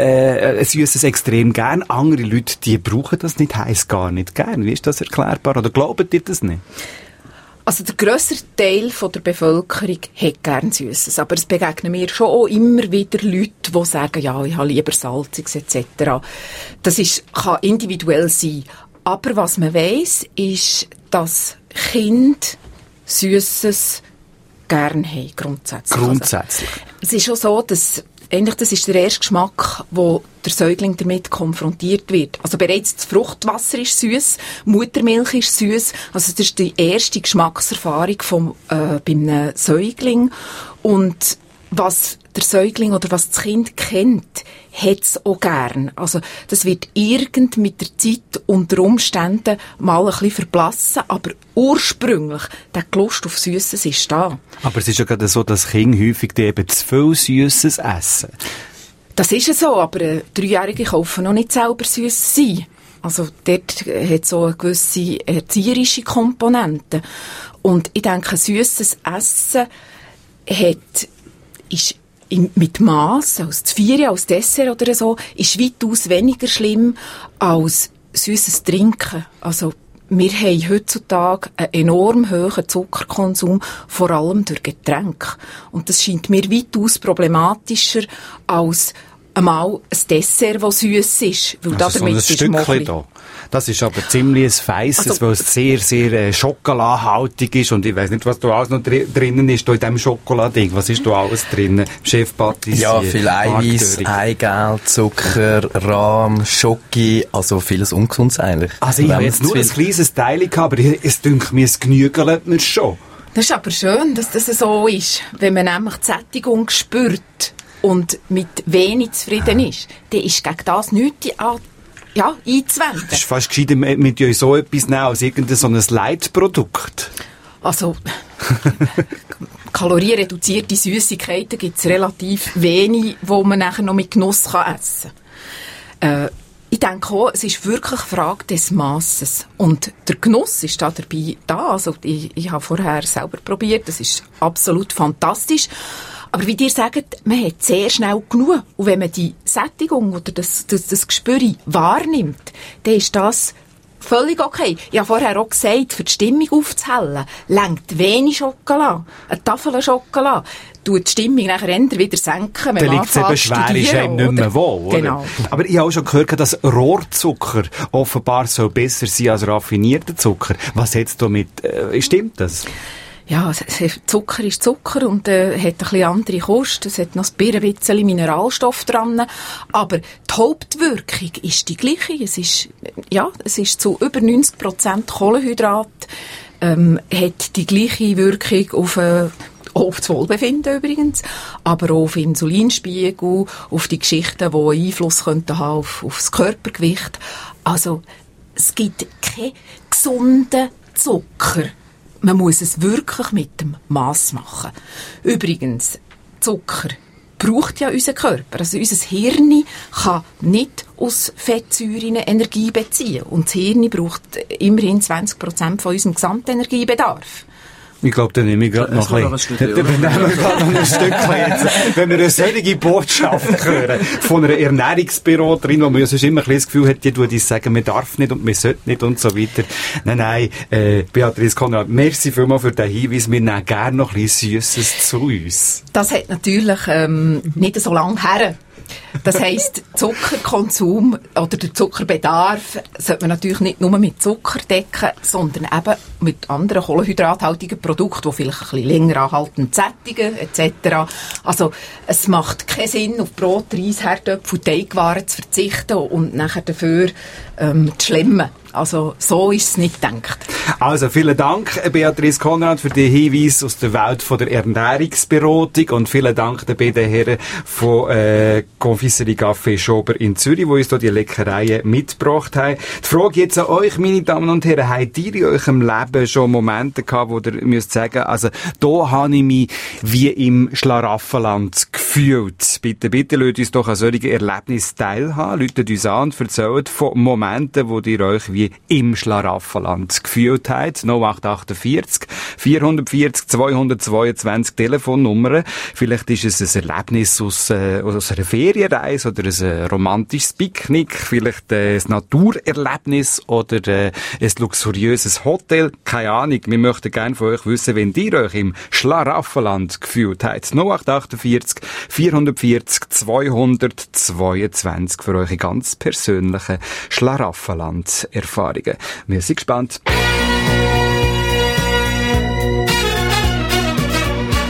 Speaker 2: äh, Süßes extrem gern. Andere Leute, die brauchen das nicht, haben es gar nicht gern. Wie ist das erklärbar? Oder glaubt ihr das nicht?
Speaker 9: Also der grössere Teil von der Bevölkerung hat gern Süßes, aber es begegnen mir schon auch immer wieder Leute, die sagen, ja, ich habe lieber Salziges et cetera. Das ist, kann individuell sein. Aber was man weiss, ist, dass Kinder Süßes gerne haben, grundsätzlich.
Speaker 2: Grundsätzlich.
Speaker 9: Also, es ist schon so, dass eigentlich das ist der erste Geschmack, wo der Säugling damit konfrontiert wird. Also bereits das Fruchtwasser ist süß, Muttermilch ist süß. Also das ist die erste Geschmackserfahrung vom äh, bei einem Säugling. Und was der Säugling oder was das Kind kennt, hat es auch gern. Also das wird irgend mit der Zeit unter Umständen mal ein bisschen verblassen, aber ursprünglich der Lust auf Süßes ist da.
Speaker 2: Aber es ist ja gerade so, dass Kinder häufig eben zu viel Süßes essen.
Speaker 9: Das ist ja so, aber äh, Dreijährige kaufen noch nicht selber süß sein. Also dort hat so eine gewisse erzieherische Komponente. Und ich denke, süßes Essen hat, ist in, mit Mass, als Zvieri, als Dessert oder so, ist weitaus weniger schlimm als süßes Trinken. Also wir haben heutzutage einen enorm hohen Zuckerkonsum, vor allem durch Getränke. Und das scheint mir weitaus problematischer als einmal ein Dessert, das süß ist. Weil
Speaker 2: Also so ein Stückchen da. Das ist aber ziemlich ein feisses,
Speaker 9: Also-
Speaker 2: weil es sehr, sehr äh, schokoladehaltig ist. Und ich weiss nicht, was da alles noch dri drinnen ist, da in diesem Schokolading. Was ist da alles drinnen? Chef Patissier,
Speaker 6: Ja, viel Eiweiß,
Speaker 2: Markteurig.
Speaker 6: Eigelb, Zucker, Rahm, Schoki, also vieles Ungesundes eigentlich.
Speaker 2: Also ich
Speaker 6: Wenn
Speaker 2: habe
Speaker 6: man
Speaker 2: jetzt nur
Speaker 6: zu
Speaker 2: ein
Speaker 6: viel-
Speaker 2: kleines Teil gehabt, aber ich- es dünkt mir, es genügelt mir schon.
Speaker 9: Das ist aber schön, dass das so ist. Wenn man nämlich die Sättigung spürt und mit wenig zufrieden ist, dann ist gegen das nichts an, ja, einzuwenden.
Speaker 2: Es ist fast gescheiter, mit mit euch so etwas nehmen, als irgendein so ein Leitprodukt.
Speaker 9: Also, kalorienreduzierte Süßigkeiten gibt es relativ wenig, wo man nachher noch mit Genuss kann essen kann. Äh, ich denke auch, es ist wirklich eine Frage des Masses. Und der Genuss ist da dabei da. Also, ich, ich habe vorher selber probiert, das ist absolut fantastisch. Aber wie dir sagt, man hat sehr schnell genug. Und wenn man die Sättigung oder das, das, das Gespür wahrnimmt, dann ist das völlig okay. Ich habe vorher auch gesagt, für die Stimmung aufzuhellen, reicht wenig Schokolade. Eine Tafel Schokolade tut die Stimmung nachher eher wieder senken, wenn
Speaker 2: Dann
Speaker 9: man
Speaker 2: liegt es eben
Speaker 9: anfängt
Speaker 2: schwer,
Speaker 9: zu
Speaker 2: ist
Speaker 9: studieren,
Speaker 2: einem nicht mehr
Speaker 9: oder?
Speaker 2: wohl, oder?
Speaker 9: Genau.
Speaker 2: Aber ich habe auch schon gehört, dass Rohrzucker offenbar so besser sein als raffinierter Zucker. Was hat es da mit, äh, stimmt das?
Speaker 9: Ja, es- es- Zucker ist Zucker und äh, hat ein bisschen andere Kosten. Es hat noch ein bisschen Mineralstoff dran. Aber die Hauptwirkung ist die gleiche. Es ist, ja, es ist zu über neunzig Prozent Kohlenhydrat, ähm, hat die gleiche Wirkung auf, äh, auf das Wohlbefinden übrigens, aber auch auf Insulinspiegel, auf die Geschichten, die Einfluss könnten haben auf, auf das Körpergewicht. Also, es gibt keinen gesunden Zucker. Man muss es wirklich mit dem Mass machen. Übrigens, Zucker braucht ja unser Körper. Also unser Hirn kann nicht aus Fettsäuren Energie beziehen. Und das Hirn braucht immerhin zwanzig Prozent von unserem Gesamtenergiebedarf.
Speaker 2: Ich glaube, dann nehme ich gerade noch ein
Speaker 7: Essen
Speaker 2: bisschen.
Speaker 7: wir noch ein Stückchen,
Speaker 2: Dann nehmen wir gerade noch ein Stückchen jetzt. Wenn wir eine solche Botschaft hören von einer Ernährungsberaterin, wo man ja sonst immer ein bisschen das Gefühl hat, die tut uns sagen, man darf nicht und man sollte nicht und so weiter. Nein, nein, äh, Beatrice Konrad, merci vielmals für den Hinweis. Wir nehmen gerne noch ein bisschen Süßes zu uns.
Speaker 9: Das hat natürlich ähm, nicht so lange her. Das heisst, Zuckerkonsum oder der Zuckerbedarf sollte man natürlich nicht nur mit Zucker decken, sondern eben mit anderen kohlenhydrathaltigen Produkten, die vielleicht ein bisschen länger anhalten, sättigen et cetera. Also es macht keinen Sinn, auf Brot, Reis, Herdöpfel, Teigwaren zu verzichten und nachher dafür ähm, zu schlemmen. Also so ist es nicht gedacht.
Speaker 2: Also, vielen Dank, Beatrice Konrad, für den Hinweis aus der Welt von der Ernährungsberatung und vielen Dank den beiden Herren von äh, Confiserie Café Schober in Zürich, die uns hier die Leckereien mitgebracht haben. Die Frage jetzt an euch, meine Damen und Herren, habt ihr in eurem Leben schon Momente gehabt, wo ihr müsst sagen, also da habe ich mich wie im Schlaraffenland gefühlt. Bitte, bitte, lasst uns doch an solchen Erlebnissen teilhaben, läutet uns an und erzählt von Momenten, wo ihr euch wie im Schlaraffenland gefühlt habt. null acht achtundvierzig, vierhundertvierzig, zweihundertzweiundzwanzig Telefonnummern. Vielleicht ist es ein Erlebnis aus, äh, aus einer Ferienreise oder ein äh, romantisches Picknick, vielleicht äh, ein Naturerlebnis oder äh, ein luxuriöses Hotel. Keine Ahnung. Wir möchten gerne von euch wissen, wenn ihr euch im Schlaraffenland gefühlt habt. null acht achtundvierzig, vierhundertvierzig, zweihundertzweiundzwanzig für eure ganz persönlichen Schlaraffenland-Erfahrungen. Wir sind gespannt.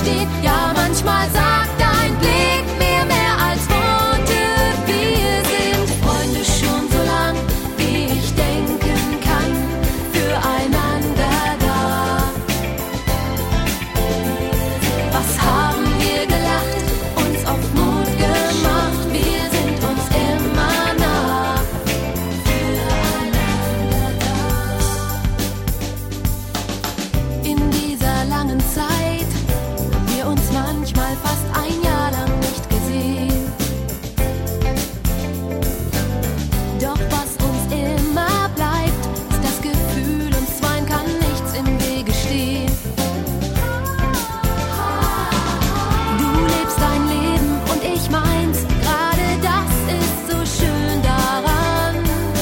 Speaker 8: stehen. Ja, manchmal sagt ein Blick mir mehr als Worte. Wir sind Freunde schon so lang, wie ich denken kann, füreinander da. Was haben wir gelacht, uns auf Mut gemacht, wir sind uns immer nah, füreinander da. In dieser langen Zeit haben wir uns manchmal fast ein Jahr lang nicht gesehen. Doch was uns immer bleibt, ist das Gefühl, uns zweien kann nichts im Wege stehen. Du lebst dein Leben und ich meins, gerade das ist so schön daran.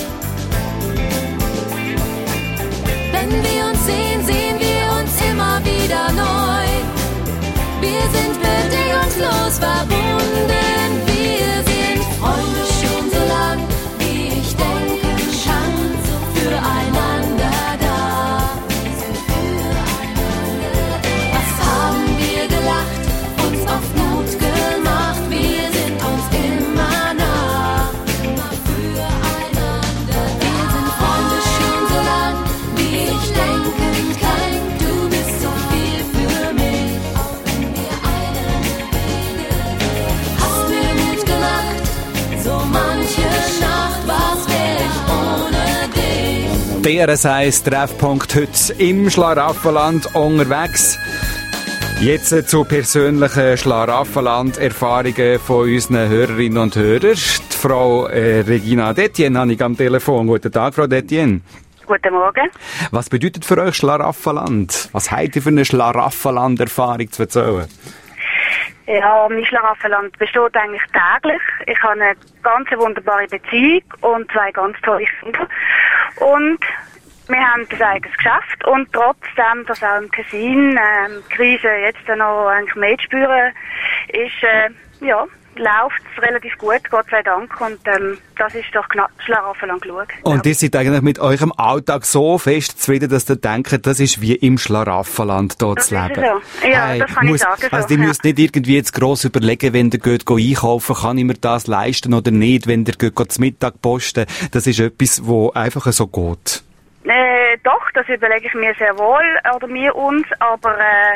Speaker 8: Wenn wir uns sehen, sehen wir uns immer wieder neu. Wir sind bedingungslos verbunden, wir sind Freunde schon so lang, wie ich denken kann, füreinander da. Was haben wir gelacht, uns auf Mut gemacht, wir sind uns immer nah, füreinander da. Wir sind Freunde schon so lang, wie ich denken kann, du bist so viel für mich, auch wenn wir einen Wege gehen. Hast mir Mut gemacht, so manche Nacht, was wär ich ohne dich?
Speaker 2: D R S eins Treffpunkt heute im Schlaraffenland unterwegs. Jetzt äh, zu persönlichen Schlaraffenland-Erfahrungen von unseren Hörerinnen und Hörern. Die Frau äh, Regina Detjen habe ich am Telefon. Guten Tag, Frau Detjen.
Speaker 10: Guten Morgen.
Speaker 2: Was bedeutet für euch Schlaraffenland? Was habt ihr für eine Schlaraffenland-Erfahrung zu erzählen?
Speaker 10: Ja, mein Schlaraffenland besteht eigentlich täglich. Ich habe eine ganz wunderbare Beziehung und zwei ganz tolle Kinder. Und wir haben ein eigenes Geschäft und trotzdem, dass auch im Tessin ähm, die Krise jetzt noch eigentlich mehr zu spüren ist, äh, ja, läuft es relativ gut, Gott sei Dank. Und ähm, das ist doch knapp Schlaraffenland geschaut.
Speaker 2: Und ihr seid eigentlich mit eurem Alltag so fest zufrieden, dass ihr denkt, das ist wie im Schlaraffenland dort
Speaker 10: Das
Speaker 2: zu
Speaker 10: ist
Speaker 2: leben.
Speaker 10: so. Ja,
Speaker 2: Hey,
Speaker 10: das kann ich
Speaker 2: muss,
Speaker 10: sagen, so,
Speaker 2: Also ihr
Speaker 10: ja.
Speaker 2: müsst nicht irgendwie jetzt gross überlegen, wenn ihr geht go einkaufen, kann ich mir das leisten oder nicht, wenn ihr geht go zum Mittag posten. Das ist etwas, wo einfach so geht.
Speaker 10: Äh, doch, das überlege ich mir sehr wohl, oder wir uns, aber äh,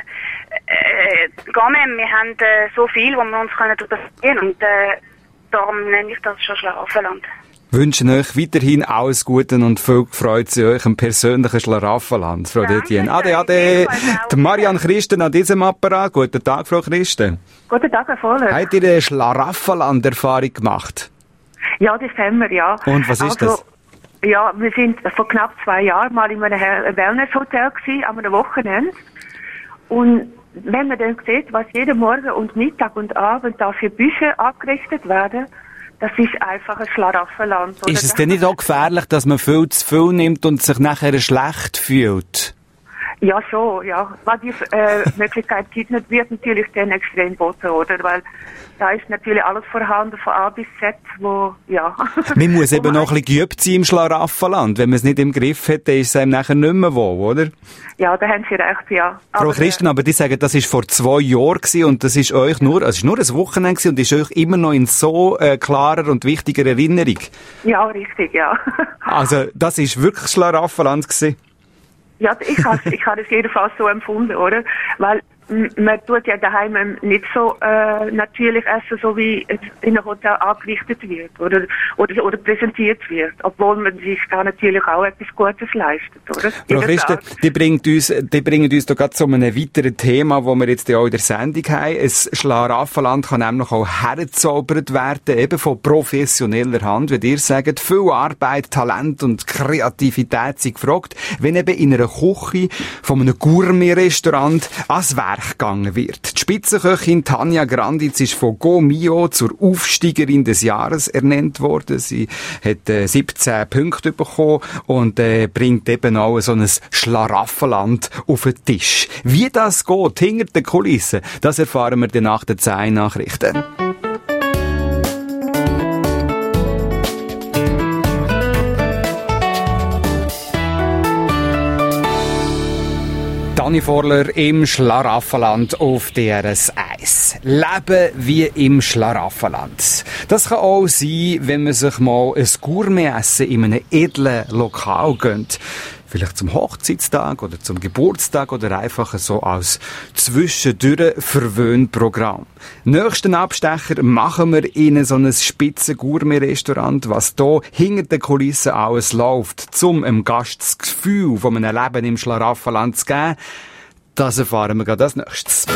Speaker 10: äh, gar nicht, wir haben äh, so viel, wo wir uns können übersehen und äh, darum nenne ich das schon Schlaraffenland.
Speaker 2: Wünschen euch weiterhin alles Gute und viel Freude zu euch im persönlichen Schlaraffenland, Frau Detjen. Ade, ade. Die Marianne Christen an diesem Apparat. Guten Tag, Frau Christen.
Speaker 11: Guten Tag, Herr Voller.
Speaker 2: Habt ihr eine Schlaraffenland-Erfahrung gemacht?
Speaker 11: Ja, das haben wir, ja.
Speaker 2: Und was ist
Speaker 11: also,
Speaker 2: das?
Speaker 11: Ja, wir sind vor knapp zwei Jahren mal in einem Wellness-Hotel gewesen, an einem Wochenende. Und wenn man dann sieht, was jeden Morgen und Mittag und Abend da für Bücher abgerichtet werden, das ist einfach ein Schlaraffenland. Oder?
Speaker 2: Ist es denn nicht auch gefährlich, dass man viel zu viel nimmt und sich nachher schlecht fühlt?
Speaker 11: Ja, schon, ja. Weil die äh, Möglichkeit gibt, nicht, wird natürlich dann extrem geboten, oder? Weil da ist natürlich alles vorhanden, von A bis Z, wo, ja.
Speaker 2: Man muss eben noch ein bisschen geübt sein im Schlaraffenland. Wenn man es nicht im Griff hat, dann ist es einem nachher nicht mehr wohl, oder?
Speaker 11: Ja, da haben Sie recht, ja.
Speaker 2: Frau
Speaker 11: Aber,
Speaker 2: Christen, aber die sagen, das war vor zwei Jahren gewesen und das ist euch nur, also es ist nur ein Wochenende gewesen und ist euch immer noch in so äh, klarer und wichtiger Erinnerung.
Speaker 11: Ja, richtig, ja.
Speaker 2: Also, das ist wirklich Schlaraffenland gewesen.
Speaker 11: Ja, ich habe ich habe es jedenfalls so empfunden, oder? Weil m- man tut ja daheim nicht so äh, natürlich essen, so wie es in einem Hotel angerichtet wird oder, oder oder präsentiert wird, obwohl man sich da natürlich auch etwas Gutes leistet, oder?
Speaker 2: Frau Christen, die bringt uns, die bringen uns da gerade zu einem weiteren Thema, wo wir jetzt ja auch in der Sendung haben. Ein Schlaraffenland kann nämlich auch hergezaubert werden, eben von professioneller Hand, wie ihr sagt. Viel Arbeit, Talent und Kreativität sind gefragt, wenn eben in einer Küche von einem Gourmet-Restaurant ans Werk gegangen wird. Die Spitzenköchin Tanja Granditz ist von Go Mio zur Aufsteigerin des Jahres ernannt worden. Sie hat äh, siebzehn Punkte bekommen und äh, bringt eben auch so ein Schlaraffenland auf den Tisch. Wie das geht, hinter den Kulissen, das erfahren wir dann nach den zehn Nachrichten. Gianni Vorler im Schlaraffenland auf D R S eins. Leben wie im Schlaraffenland. Das kann auch sein, wenn man sich mal ein Gourmet-Essen in einem edlen Lokal gönnt. Vielleicht zum Hochzeitstag oder zum Geburtstag oder einfach so als zwischendurch Verwöhnprogramm. Nächsten Abstecher machen wir in so ein spitzen Gourmet-Restaurant, was da hinter den Kulissen alles läuft, um dem Gast das Gefühl von einem Leben im Schlaraffenland zu geben. Das erfahren wir gerade als nächstes.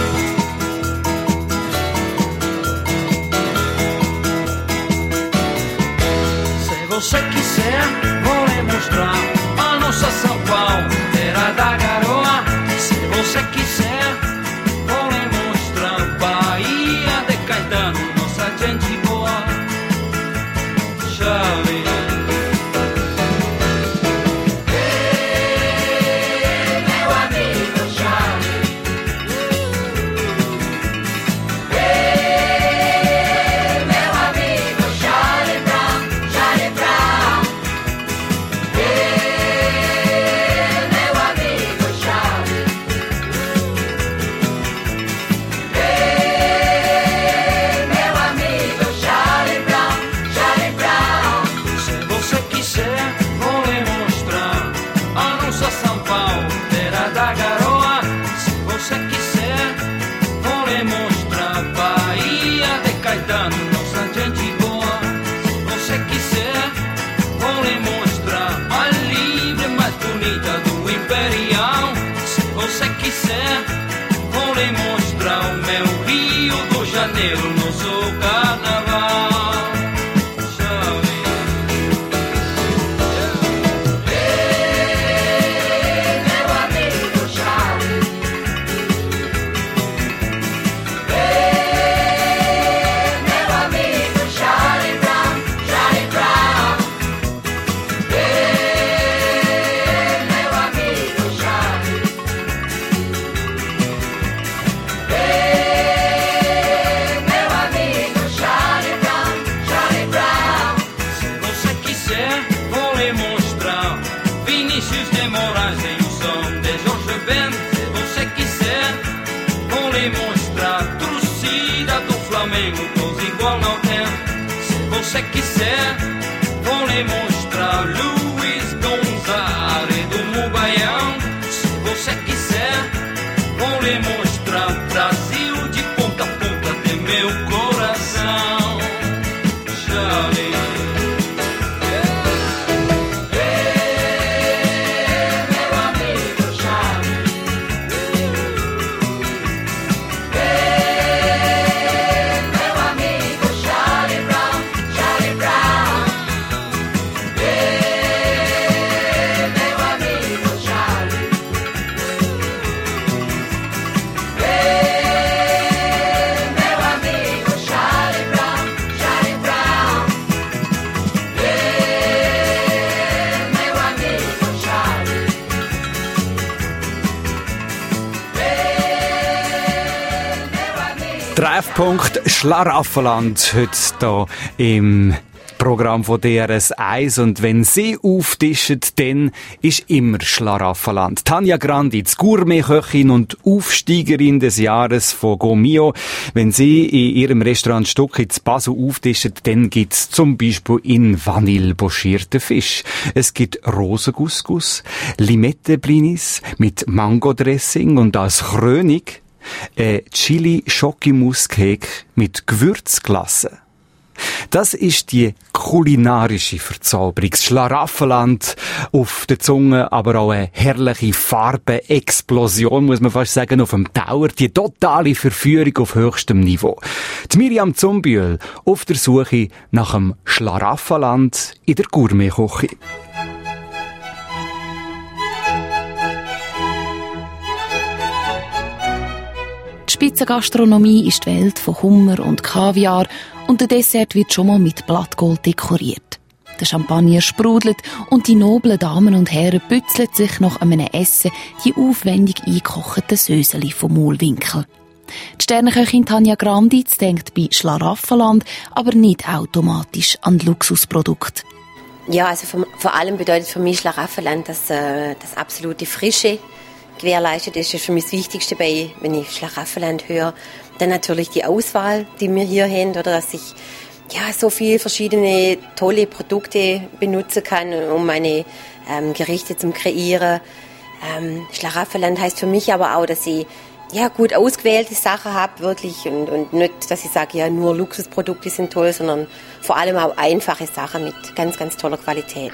Speaker 5: Se você quiser, vou lhe mostrar a nossa São Paulo, terra da garoa. Se você quiser, vou lhe mostrar Bahia de Caetano, nossa gente boa. Chave. Ei, meu amigo Chave. Ei, meu amigo Charlie Brown, Charlie Brown. Ei, meu amigo Charlie. Ei, meu amigo Charlie Brown, Charlie Brown. Se você quiser, vou lhe mostrar a nossa São Paulo, terra da garoa. Se você quiser, vou lhe mostrar Bahia de Caetano, nossa gente boa. Se você quiser, vou lhe mostrar a livre mais bonita do Imperial. Se você quiser, vou lhe mostrar o meu Rio de Janeiro, nosso carnaval. Chave. Ei, meu amigo Charlie. Ei, meu amigo Charlie Brown, Charlie Brown. Ei, meu amigo Charlie. Ei, meu amigo Charlie Brown, Charlie Brown. Se você quiser, vou lhe mostrar Vinícius de Moraes em um som de Jorge Ben. Se você quiser, vou lhe mostrar torcida do Flamengo, todos igual não tem. Se você quiser, vou lhe mostrar Luiz Gonzalez do Mubaião. Se você quiser, vou lhe mostrar Brasil de ponta a ponta de meu coração. Charlie. Ei, meu amigo Charlie. Ei, meu amigo Charlie Brown, Charlie Brown. Ei, meu amigo Charlie. Ei, meu amigo Charlie Brown, Charlie Brown. Ei, meu amigo Charlie. Ei, meu amigo.
Speaker 2: Treffpunkt Schlaraffenland heute hier im Programm von D R S eins. Und wenn sie auftischen, dann ist immer Schlaraffenland. Tanja Grandi, die Gourmet-Köchin und Aufsteigerin des Jahres von Gomio. Wenn sie in ihrem Restaurant Stucki in Basel auftischen, dann gibt's zum Beispiel in Vanille pochierten Fisch. Es gibt Rosencouscous, Limette-Blinis mit Mango-Dressing und als Krönung ein Chili-Schoki-Mousse-Cake mit Gewürzglasse. Das ist die kulinarische Verzauberung. Das Schlaraffenland auf der Zunge, aber auch eine herrliche Farbenexplosion, muss man fast sagen, auf dem Tower. Die totale Verführung auf höchstem Niveau. Die Miriam Zumbühl auf der Suche nach dem Schlaraffenland in der Gourmet-Küche.
Speaker 12: Die Spitzengastronomie ist die Welt von Hummer und Kaviar und der Dessert wird schon mal mit Blattgold dekoriert. Der Champagner sprudelt und die noblen Damen und Herren bützeln sich nach einem Essen die aufwendig eingekochten Söseli vom Maulwinkel. Die Sternenköchin Tanja Grandi denkt bei Schlaraffenland aber nicht automatisch an Luxusprodukte.
Speaker 13: Ja, also vom, vor allem bedeutet für mich Schlaraffenland das, äh, das absolute Frische, gewährleistet ist. Das ist für mich das Wichtigste, bei, wenn ich Schlaraffenland höre. Dann natürlich die Auswahl, die wir hier haben, oder dass ich ja, so viele verschiedene tolle Produkte benutzen kann, um meine ähm, Gerichte zu kreieren. Ähm, Schlaraffenland heißt für mich aber auch, dass ich ja, gut ausgewählte Sachen habe, wirklich, und, und nicht, dass ich sage, ja, nur Luxusprodukte sind toll, sondern vor allem auch einfache Sachen mit ganz, ganz toller Qualität.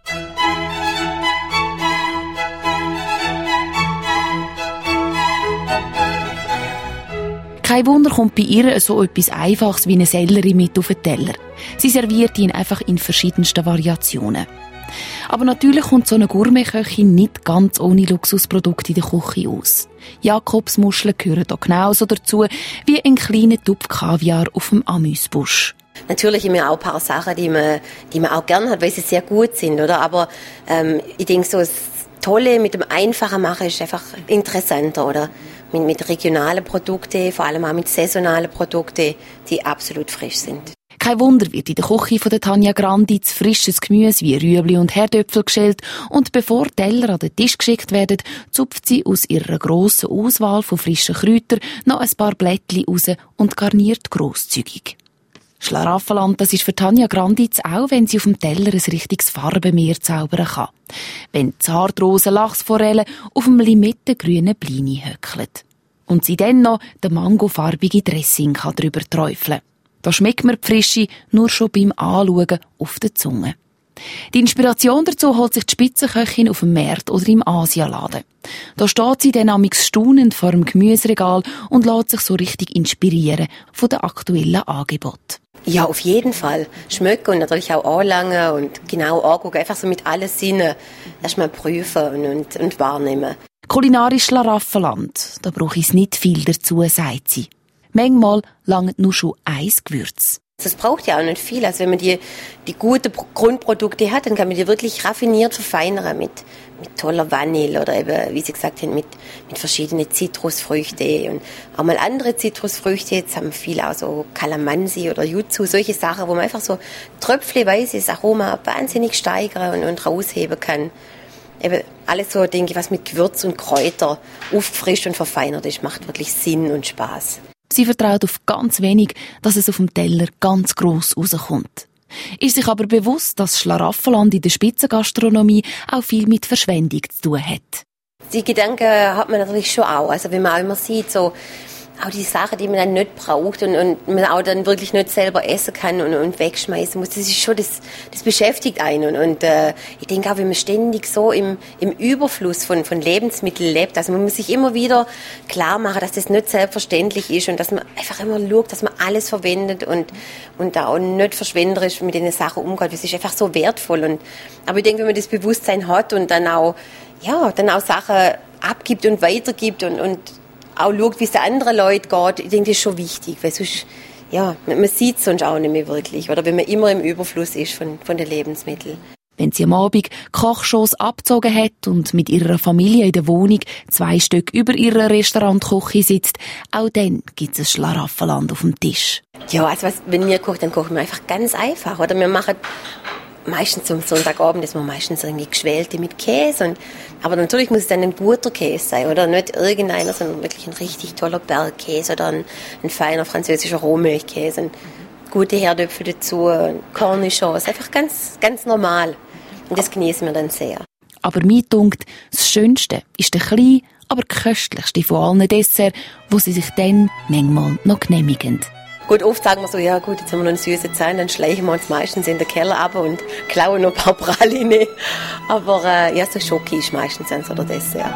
Speaker 12: Kein Wunder kommt bei ihr so etwas Einfaches wie eine Sellerie mit auf den Teller. Sie serviert ihn einfach in verschiedensten Variationen. Aber natürlich kommt so eine Gourmetköchin nicht ganz ohne Luxusprodukte in der Küche aus. Jakobsmuscheln gehören da genauso dazu wie ein kleiner Tupf Kaviar auf dem Amüsbusch.
Speaker 13: Natürlich haben wir auch ein paar Sachen, die man, die man auch gerne hat, weil sie sehr gut sind, oder? Aber ähm, ich denke, so das Tolle mit dem Einfachen machen ist einfach interessanter, oder? Mit, mit regionalen Produkten, vor allem auch mit saisonalen Produkten, die absolut frisch sind.
Speaker 12: Kein Wunder wird in der Küche von der Tanja Granditz frisches Gemüse wie Rüebli und Herdöpfel geschält und bevor Teller an den Tisch geschickt werden, zupft sie aus ihrer grossen Auswahl von frischen Kräutern noch ein paar Blättchen raus und garniert grosszügig. Schlaraffenland, das ist für Tanja Granditz auch, wenn sie auf dem Teller ein richtiges Farbenmeer zaubern kann. Wenn zartrosen Lachsforellen auf dem limettengrünen Blini höckeln. Und sie dann noch den mangofarbige Dressing kann drüber träufeln. Da schmeckt mir die Frische nur schon beim Anschauen auf der Zunge. Die Inspiration dazu holt sich die Spitzenköchin auf dem Markt oder im Asialaden. Da steht sie dann amix staunend vor dem Gemüseregal und lässt sich so richtig inspirieren von den aktuellen Angeboten.
Speaker 13: Ja, auf jeden Fall. Schmecken und natürlich auch anlangen und genau angucken. Einfach so mit allen Sinnen erstmal prüfen und, und, und wahrnehmen.
Speaker 12: Kulinarisch Schlaraffenland, da brauche ich nicht viel dazu, sagt sie. Manchmal langt nur schon ein Gewürz.
Speaker 13: Das braucht ja auch nicht viel. Also wenn man die, die guten Grundprodukte hat, dann kann man die wirklich raffiniert verfeinern mit, mit toller Vanille oder eben, wie Sie gesagt haben, mit, mit verschiedenen Zitrusfrüchten und auch mal andere Zitrusfrüchte. Jetzt haben wir viel auch so Kalamansi oder Jutsu, solche Sachen, wo man einfach so tröpfchenweise das Aroma wahnsinnig steigern und, und rausheben kann. Eben alles so, denke ich, was mit Gewürz und Kräuter aufgefrischt und verfeinert ist, macht wirklich Sinn und Spaß.
Speaker 12: Sie vertraut auf ganz wenig, dass es auf dem Teller ganz gross rauskommt. Ist sich aber bewusst, dass Schlaraffenland in der Spitzengastronomie auch viel mit Verschwendung zu tun hat.
Speaker 13: Die Gedanken hat man natürlich schon auch. Also wenn man auch immer sieht, so auch die Sachen, die man dann nicht braucht und, und man auch dann wirklich nicht selber essen kann und, und wegschmeißen muss, das ist schon, das, das beschäftigt einen. Und, und äh, ich denke auch, wenn man ständig so im, im Überfluss von, von Lebensmitteln lebt, also man muss sich immer wieder klar machen, dass das nicht selbstverständlich ist und dass man einfach immer schaut, dass man alles verwendet und, und da auch nicht verschwenderisch mit den Sachen umgeht. Das ist einfach so wertvoll. Und, aber ich denke, wenn man das Bewusstsein hat und dann auch, ja, dann auch Sachen abgibt und weitergibt und, und auch schaut, wie es den anderen Leuten geht, ich denke, das ist schon wichtig, weil sonst, ja, man sieht es sonst auch nicht mehr wirklich, oder wenn man immer im Überfluss ist von, von den Lebensmitteln.
Speaker 12: Wenn sie am Abend Kochshows abgezogen hat und mit ihrer Familie in der Wohnung zwei Stück über ihrer Restaurantküche sitzt, auch dann gibt es ein Schlaraffenland auf dem Tisch.
Speaker 13: Ja, also was, wenn wir kochen, dann kochen wir einfach ganz einfach, oder wir machen meistens zum Sonntagabend, das wir meistens irgendwie Geschwälte mit Käse. Und, aber natürlich muss es dann ein guter Käse sein, oder? Nicht irgendeiner, sondern wirklich ein richtig toller Bergkäse oder ein, ein feiner französischer Rohmilchkäse. Und gute Herdöpfel dazu, Cornichons, einfach ganz, ganz normal. Und das genießen wir dann sehr.
Speaker 12: Aber mir dunkt, das Schönste ist der kleine, aber köstlichste von allen Desserts, wo sie sich dann manchmal noch genehmigen.
Speaker 13: Gut, oft sagen wir so, ja gut, jetzt haben wir noch einen süßen Zahn, dann schleichen wir uns meistens in den Keller ab und klauen noch ein paar Praline. Aber äh, ja, so Schoki ist meistens dann so der Dessert.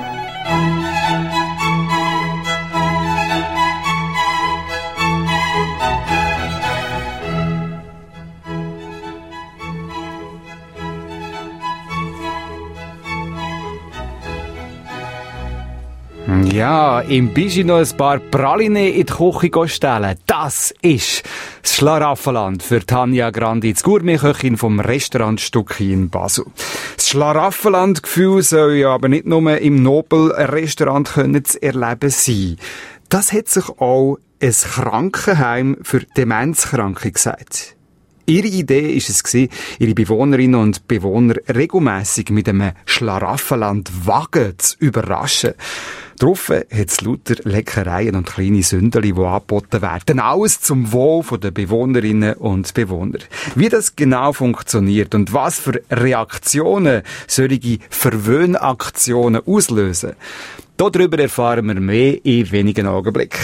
Speaker 2: Ja, im Bischi noch ein paar Praline in die Küche stellen. Das ist das Schlaraffenland für Tanja Granditz, Gourmetköchin vom Restaurant Stucki in Basel. Das Schlaraffenland-Gefühl soll ja aber nicht nur im Nobel-Restaurant können zu erleben sein. Das hat sich auch ein Krankenheim für Demenzkranke gesagt. Ihre Idee ist es gewesen, ihre Bewohnerinnen und Bewohner regelmässig mit einem Schlaraffenland-Wagen zu überraschen. Drauf hat es lauter Leckereien und kleine Sündeli, die angeboten werden. Alles zum Wohl der Bewohnerinnen und Bewohner. Wie das genau funktioniert und was für Reaktionen solche Verwöhnaktionen auslösen, darüber erfahren wir mehr in wenigen Augenblicken.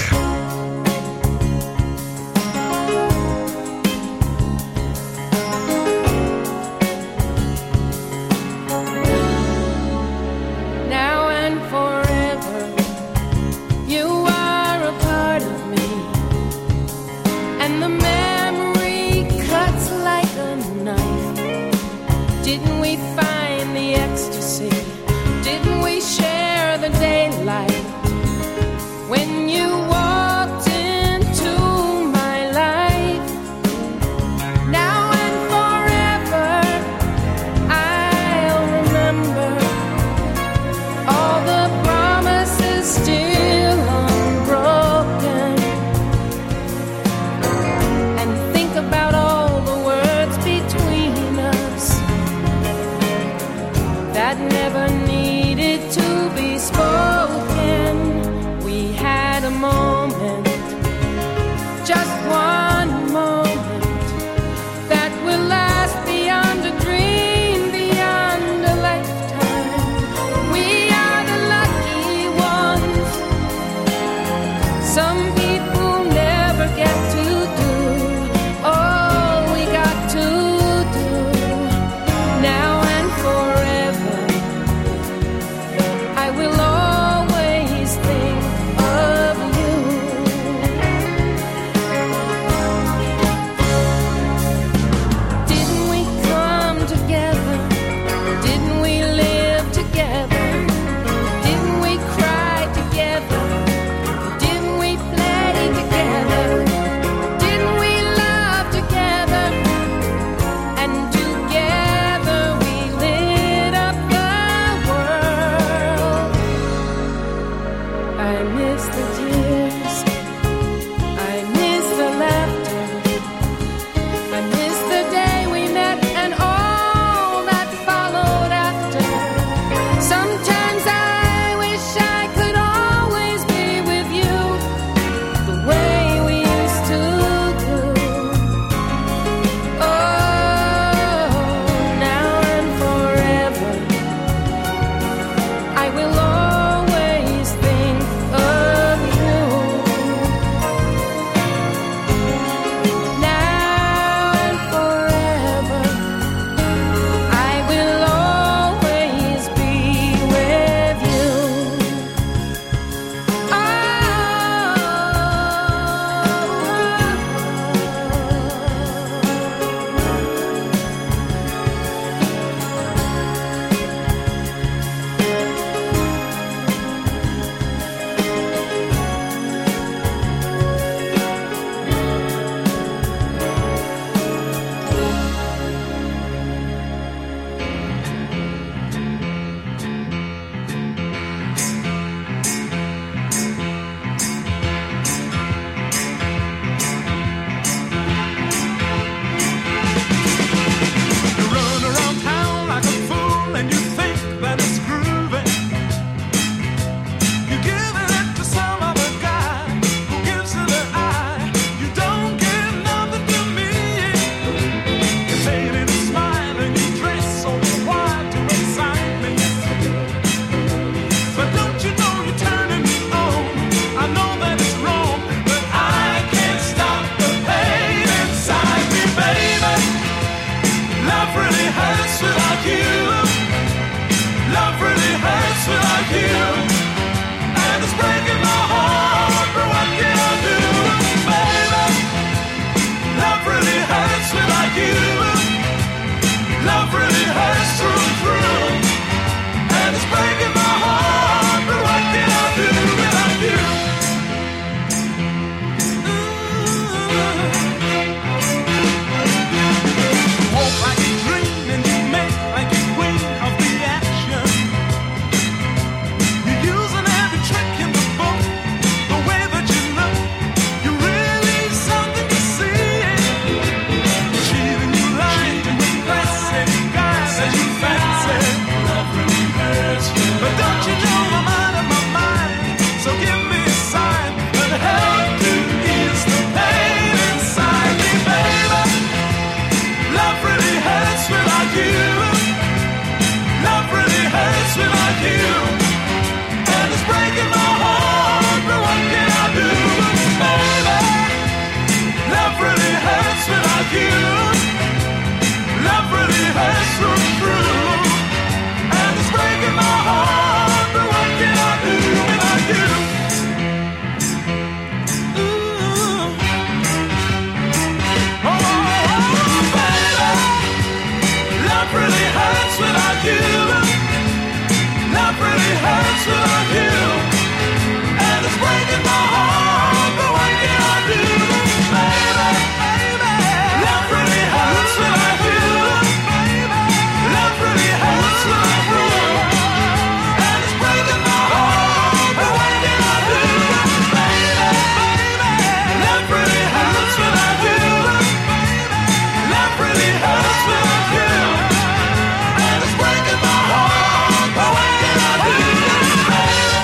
Speaker 8: Together, didn't we play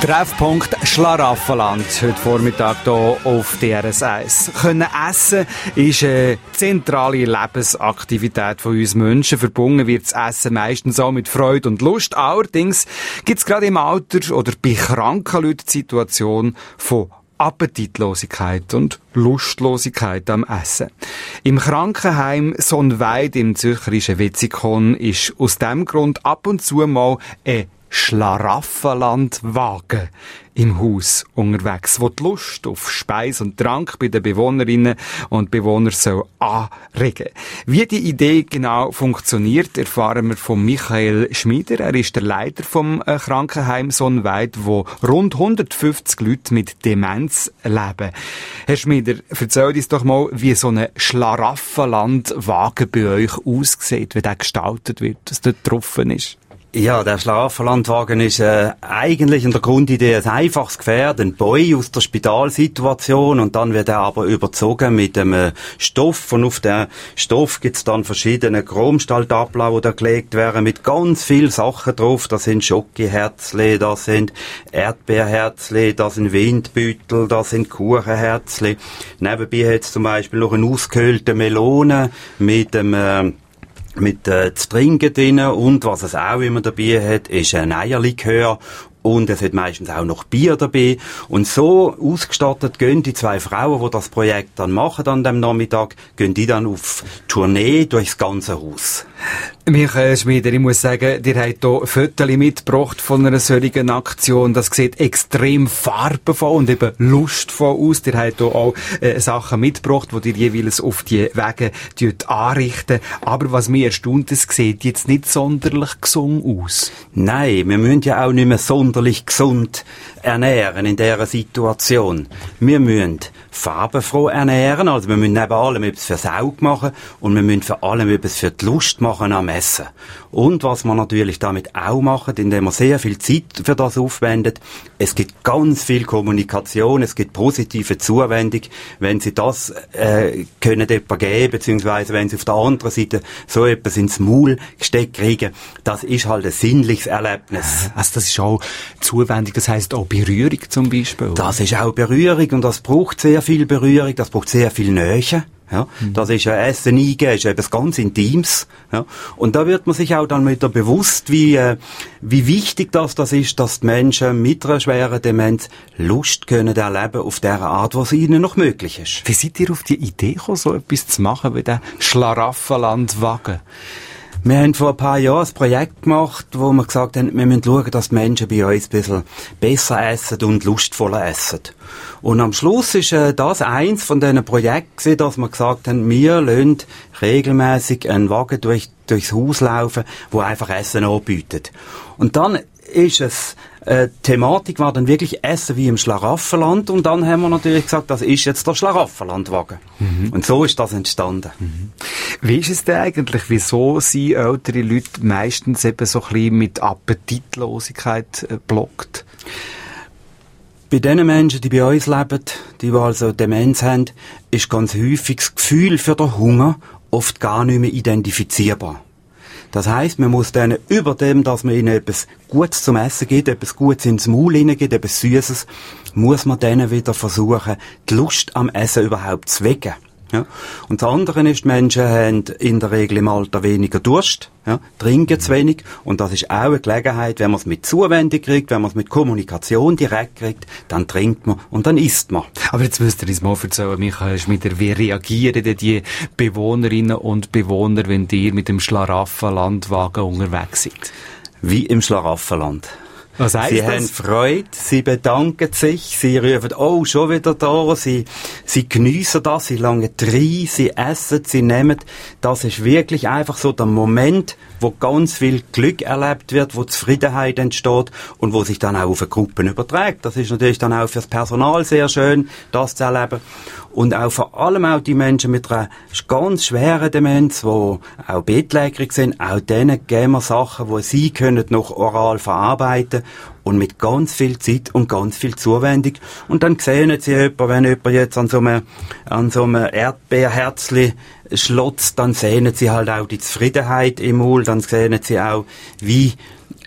Speaker 2: Treffpunkt Schlaraffenland, heute Vormittag hier auf D R S eins. Können essen ist eine zentrale Lebensaktivität von uns Menschen. Verbunden wird das Essen meistens auch mit Freude und Lust. Allerdings gibt es gerade im Alter oder bei kranken Leuten die Situation von Appetitlosigkeit und Lustlosigkeit am Essen. Im Krankenheim Sonnweid im zürcherischen Wetzikon ist aus dem Grund ab und zu mal ein Schlaraffenlandwagen im Haus unterwegs, wo die Lust auf Speis und Trank bei den Bewohnerinnen und Bewohnern soll anregen. Wie die Idee genau funktioniert, erfahren wir von Michael Schmieder. Er ist der Leiter vom Krankenheim Sonnweid, wo rund hundertfünfzig Leute mit Demenz leben. Herr Schmieder, erzähl uns doch mal, wie so ein Schlaraffenlandwagen bei euch aussieht, wie der gestaltet wird, was dort drauf ist.
Speaker 14: Ja, der Schlaraffenlandwagen ist äh, eigentlich in der Grundidee ein einfaches Gefährt, ein Boy aus der Spitalsituation, und dann wird er aber überzogen mit einem äh, Stoff, und auf den Stoff gibt's dann verschiedene Chromstaltablaue, die da gelegt werden, mit ganz viel Sachen drauf. Das sind Schokiherzli, das sind Erdbeerherzli, das sind Windbüttel, das sind Kuchenherzli. Nebenbei hat's zum Beispiel noch eine ausgehöhlte Melone mit dem äh, mit äh, zu trinken drin, und was es auch immer dabei hat, ist ein Eierlikör, und es hat meistens auch noch Bier dabei. Und so ausgestattet gehen die zwei Frauen, die das Projekt dann machen an dem Nachmittag, gehen die dann auf Tournee durchs ganze Haus.
Speaker 2: Michael Schmieder, ich muss sagen, ihr habt hier Fotos mitgebracht von einer solchen Aktion. Das sieht extrem farbenvoll und eben lustvoll aus. Ihr habt hier auch äh, Sachen mitgebracht, die ihr jeweils auf die Wege anrichten. Aber was mich erstaunt, es sieht jetzt nicht sonderlich gesund aus.
Speaker 14: Nein, wir müssen ja auch nicht mehr sonderlich gesund ernähren in dieser Situation. Wir müssen farbenfroh ernähren, also wir müssen neben allem etwas fürs Auge machen, und wir müssen vor allem etwas für die Lust machen am Essen. Und was wir natürlich damit auch machen, indem wir sehr viel Zeit für das aufwenden, es gibt ganz viel Kommunikation, es gibt positive Zuwendung, wenn Sie das äh, können jemand geben, beziehungsweise wenn Sie auf der anderen Seite so etwas ins Maul gesteckt kriegen, das ist halt ein sinnliches Erlebnis.
Speaker 2: Also das ist auch Zuwendung, das heisst auch Berührung zum Beispiel?
Speaker 14: Das ist auch Berührung, und das braucht sehr viel Berührung, das braucht sehr viel Nähe. Ja, mhm. Das ist ein Essen eingeben, ist etwas ganz Intimes. Ja, und da wird man sich auch dann wieder bewusst, wie, äh, wie wichtig das, das ist, dass die Menschen mit einer schweren Demenz Lust können erleben auf der Art, was ihnen noch möglich ist.
Speaker 2: Wie seid ihr auf die Idee gekommen, so etwas zu machen wie der Schlaraffenlandwagen?
Speaker 14: Wir haben vor ein paar Jahren ein Projekt gemacht, wo wir gesagt haben, wir müssen schauen, dass die Menschen bei uns ein bisschen besser essen und lustvoller essen. Und am Schluss ist äh, das eins von diesen Projekten gewesen, dass wir gesagt haben, wir lassen regelmäßig einen Wagen durch, durchs Haus laufen, wo einfach Essen anbietet. Und dann ist es, äh, die Thematik war dann wirklich Essen wie im Schlaraffenland, und dann haben wir natürlich gesagt, das ist jetzt der Schlaraffenlandwagen. Mhm. Und so ist das entstanden.
Speaker 2: Mhm. Wie ist es denn eigentlich, wieso sind ältere Leute meistens eben so ein bisschen mit Appetitlosigkeit äh, blockt?
Speaker 14: Bei den Menschen, die bei uns leben, die also Demenz haben, ist ganz häufig das Gefühl für den Hunger oft gar nicht mehr identifizierbar. Das heisst, man muss denen über dem, dass man ihnen etwas Gutes zum Essen gibt, etwas Gutes ins Maul hineingibt, etwas Süßes, muss man denen wieder versuchen, die Lust am Essen überhaupt zu wecken. Ja. Und das andere ist, die Menschen haben in der Regel im Alter weniger Durst, ja, trinken zu wenig, und das ist auch eine Gelegenheit, wenn man es mit Zuwendung kriegt, wenn man es mit Kommunikation direkt kriegt, dann trinkt man und dann isst man.
Speaker 2: Aber jetzt müsst ihr uns mal erzählen, Michael Schmieder, wie reagieren denn die Bewohnerinnen und Bewohner, wenn ihr mit dem Schlaraffenlandwagen unterwegs seid?
Speaker 14: Wie im Schlaraffenland.
Speaker 2: Was heisst
Speaker 14: sie
Speaker 2: das?
Speaker 14: haben Freude, sie bedanken sich, sie rufen, oh, schon wieder da, sie, sie geniessen das, sie langen rein, sie essen, sie nehmen. Das ist wirklich einfach so der Moment, wo ganz viel Glück erlebt wird, wo Zufriedenheit entsteht und wo sich dann auch auf eine Gruppe überträgt. Das ist natürlich dann auch fürs Personal sehr schön, das zu erleben. Und auch vor allem auch die Menschen mit einer ganz schweren Demenz, die auch bettlägerig sind, auch denen geben wir Sachen, die sie können noch oral verarbeiten, und mit ganz viel Zeit und ganz viel Zuwendung. Und dann sehen sie jemanden, wenn jemand jetzt an so einem, an so einem Erdbeerherzli schlotzt, dann sehen sie halt auch die Zufriedenheit im Maul, dann sehen sie auch, wie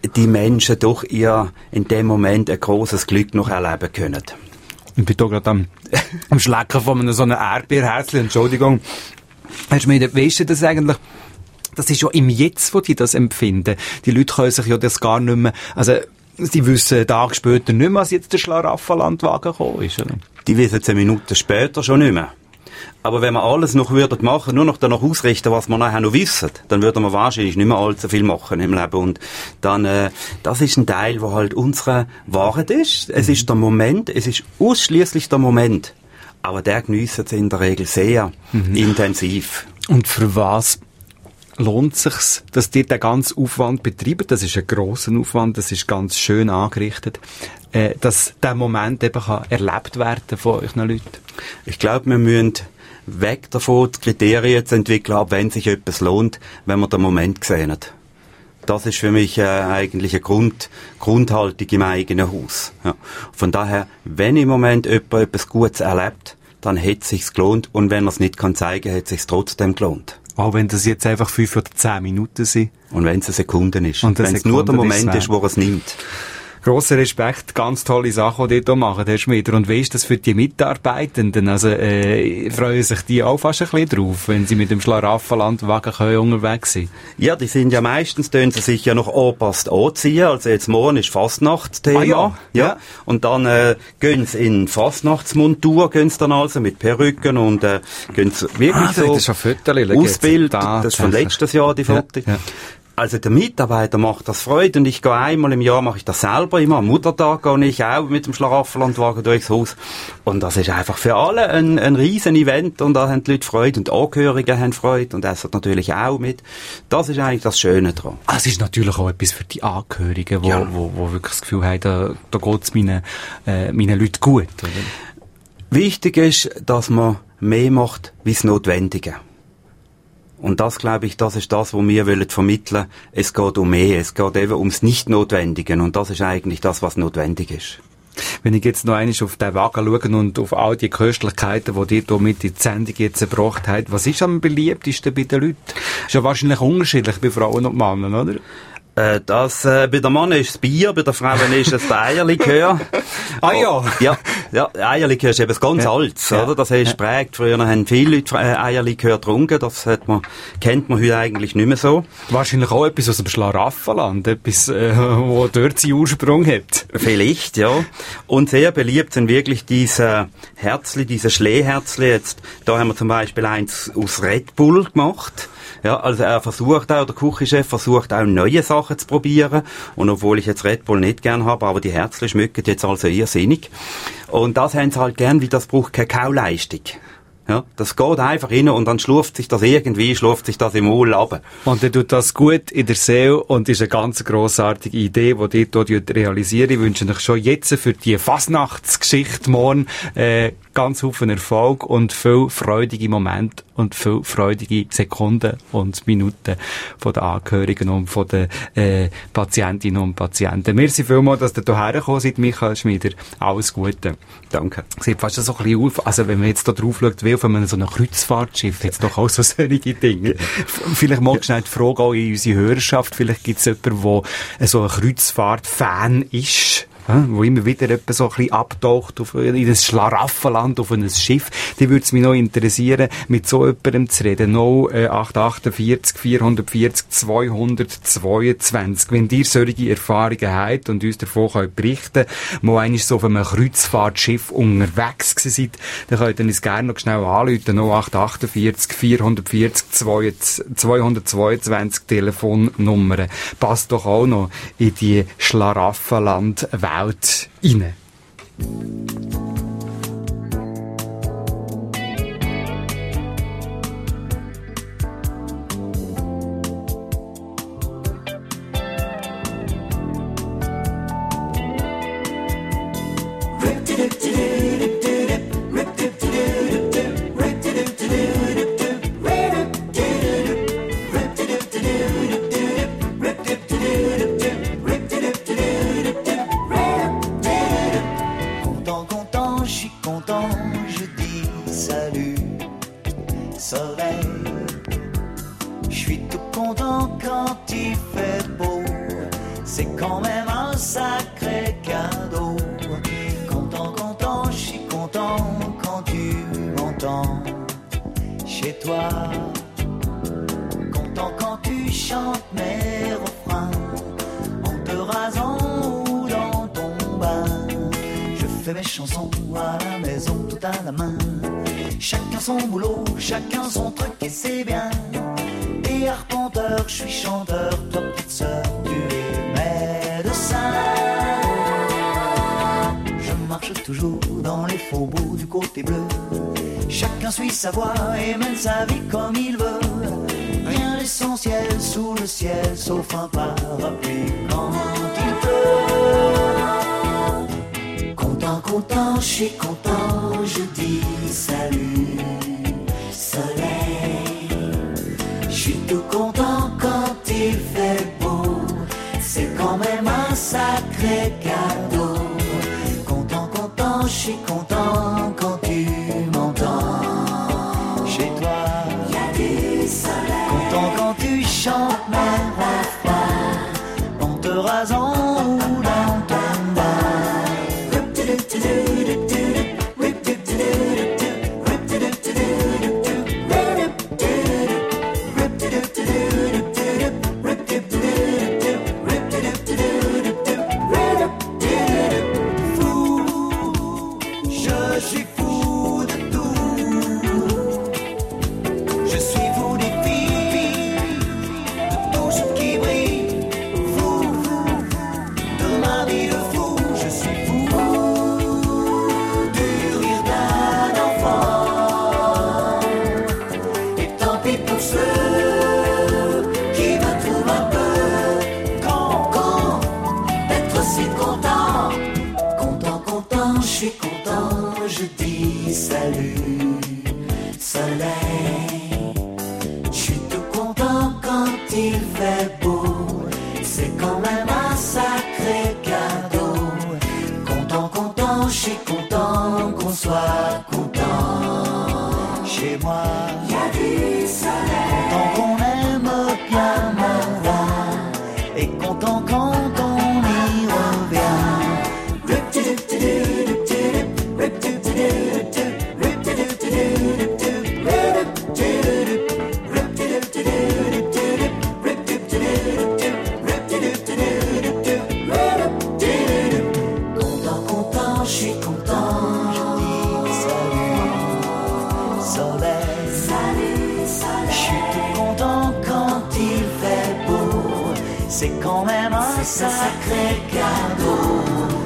Speaker 14: die Menschen doch ihr in dem Moment ein grosses Glück noch erleben können.
Speaker 2: Ich bin hier gerade am, am Schlecken von einem so einem Erdbeerherzchen, Entschuldigung. Hast du mir, weißt du das eigentlich? Das ist ja im Jetzt, wo die das empfinden. Die Leute können sich ja das gar nicht mehr, also, sie wissen einen Tag später nicht mehr, als jetzt der Schlaraffenlandwagen gekommen ist, oder?
Speaker 14: Die wissen zehn Minuten später schon nicht mehr. Aber wenn wir alles noch würden machen, nur noch danach ausrichten, was wir nachher noch wissen, dann würden wir wahrscheinlich nicht mehr allzu viel machen im Leben. Und dann, äh, das ist ein Teil, wo halt unsere Wahrheit ist. Es ist der Moment, es ist ausschließlich der Moment. Aber der geniessen sie in der Regel sehr mhm. intensiv.
Speaker 2: Und für was lohnt sich's, dass die den ganzen Aufwand betreiben? Das ist ein grosser Aufwand, das ist ganz schön angerichtet, äh, dass der Moment eben kann erlebt werden von euch Leuten.
Speaker 14: Ich glaube, wir müssen weg davon, die Kriterien zu entwickeln, ab wenn sich etwas lohnt, wenn wir den Moment sehen. Das ist für mich äh, eigentlich eine Grund, Grundhaltung im eigenen Haus. Ja. Von daher, wenn im Moment jemand etwas Gutes erlebt, dann hätte es sich gelohnt, und wenn er es nicht kann zeigen, hätte es sich trotzdem gelohnt.
Speaker 2: Auch wenn das jetzt einfach fünf oder zehn Minuten sind.
Speaker 14: Und wenn es eine Sekunde ist. Und wenn es nur der Moment ist, wo er es nimmt.
Speaker 2: Grosser Respekt, ganz tolle Sachen, die du hier machst, Herr Schmieder. Und wie ist das für die Mitarbeitenden? Also, äh, freuen sich die auch fast ein bisschen drauf, wenn sie mit dem Schlaraffenlandwagen können unterwegs sind?
Speaker 14: Ja, die sind ja meistens, tun sie sich ja noch angepasst anziehen. Also jetzt morgen ist Fastnachtsthema.
Speaker 2: Ah, ja.
Speaker 14: ja. ja. Und dann, äh, gehen sie in Fastnachtsmontur, gehen sie dann also mit Perücken und, äh, gehen sie wirklich
Speaker 2: ah,
Speaker 14: so
Speaker 2: das ist schon Fotos,
Speaker 14: ausbilden. Das ist von letztes Jahr, die Fotos. Ja, ja. Also der Mitarbeiter macht das Freude, und ich gehe einmal im Jahr, mache ich das selber immer, am Muttertag gehe ich auch mit dem Schlaraffenlandwagen durchs Haus, und das ist einfach für alle ein, ein riesen Event, und da haben die Leute Freude und die Angehörigen haben Freude und essen natürlich auch mit. Das ist eigentlich das Schöne daran.
Speaker 2: Ah, es ist natürlich auch etwas für die Angehörigen, wo, ja. wo, wo wirklich das Gefühl haben, da, da geht es meinen, äh, meinen Leuten gut, oder?
Speaker 14: Wichtig ist, dass man mehr macht, wie es Notwendige. Und das, glaube ich, das ist das, was wir wollen vermitteln. Es geht um mehr. Es geht eben ums Nicht-Notwendigen. Und das ist eigentlich das, was notwendig ist.
Speaker 2: Wenn ich jetzt noch einmal auf den Wagen schaue und auf all die Köstlichkeiten, die ihr hier mit in die Sendung jetzt gebracht habt, was ist am beliebtesten bei den Leuten? Ist ja wahrscheinlich unterschiedlich bei Frauen und Männern, oder?
Speaker 14: Äh, das, äh, bei der Mann ist das Bier, bei der Frau ist es der Eierlikör.
Speaker 2: ah ja.
Speaker 14: Oh, ja, ja, Eierlikör ist eben das ganz ja. Altes, ja. oder? Das ist ja. prägt. Früher haben viele Leute Eierlikör getrunken, das hat man, kennt man heute eigentlich nicht mehr so.
Speaker 2: Wahrscheinlich auch etwas aus dem Schlaraffenland, etwas, äh, wo dort seinen Ursprung hat.
Speaker 14: Vielleicht, ja. Und sehr beliebt sind wirklich diese Herzli, diese Schleeherzli. Jetzt, da haben wir zum Beispiel eins aus Red Bull gemacht. Ja, also er versucht auch, der Küchenchef versucht auch neue Sachen zu probieren. Und obwohl ich jetzt Red Bull nicht gern habe, aber die Herzli schmecken jetzt also irrsinnig. Und das haben sie halt gern, wie das braucht keine Kauleistung. Ja, das geht einfach rein und dann schlurft sich das irgendwie, schlurft sich das im Maul ab.
Speaker 2: Und dann tut das gut in der Seele und ist eine ganz grossartige Idee, die ihr hier realisiert. Ich wünsche euch schon jetzt für die Fasnachtsgeschichte morgen äh, ganz viel Erfolg und viel freudige Momente und viel freudige Sekunden und Minuten von den Angehörigen und von den äh, Patientinnen und Patienten. Merci vielmals, dass ihr hierher gekommen seid, Michael Schmieder. Alles Gute.
Speaker 14: Danke.
Speaker 2: Sieht fast so ein bisschen auf, also wenn man jetzt da drauf schaut, wie auf einem so einem Kreuzfahrtschiff, jetzt doch auch so solche Dinge. Vielleicht magst du schnell die Frage auch in unsere Hörerschaft, vielleicht gibt es jemanden, der so ein Kreuzfahrt-Fan ist, ja, wo immer wieder etwas so ein bisschen abtaucht auf, in das Schlaraffenland auf ein Schiff. Die würde es mich noch interessieren, mit so jemandem zu reden. null acht acht vier vier vier null zwei zwei zwei. Wenn ihr solche Erfahrungen habt und uns davon könnt berichten, mal einmal so auf einem Kreuzfahrtschiff unterwegs gewesen seid, dann könnt ihr uns gerne noch schnell anrufen. null acht acht vier vier vier zwei zwei zwei zwei Telefonnummer. Passt doch auch noch in die Schlaraffenland-Welt rein.
Speaker 15: c'est quand même un sacré cadeau. Content, content, je suis content quand tu m'entends chez toi. Content quand tu chantes mes refrains en te rasant ou dans ton bain. Je fais mes chansons à la maison tout à la main. Chacun son boulot, chacun son truc et c'est bien. Et arpenteur, je suis chanteur, toi petite sœur, tu es médecin. Je marche toujours dans les faubourgs du côté bleu. Chacun suit sa voie et mène sa vie comme il veut. Rien d'essentiel sous le ciel, sauf un parapluie quand il pleut. Content, content, je suis content, je dis salut, soleil. Je suis tout content quand il fait beau, c'est quand même un sacré cadeau. Content, content, je suis content quand tu m'entends chez toi. Y a du soleil. Content quand tu chantes mes refrains en te rasant ou dans ton bain. Salut, soleil. Je suis tout content quand il fait beau, c'est quand même un sacré cadeau. Content, content, je suis content qu'on soit content. Chez moi, y a du soleil. Content qu'on aime bien mon vin et content quand on y revient. C'est quand même un sacré cadeau.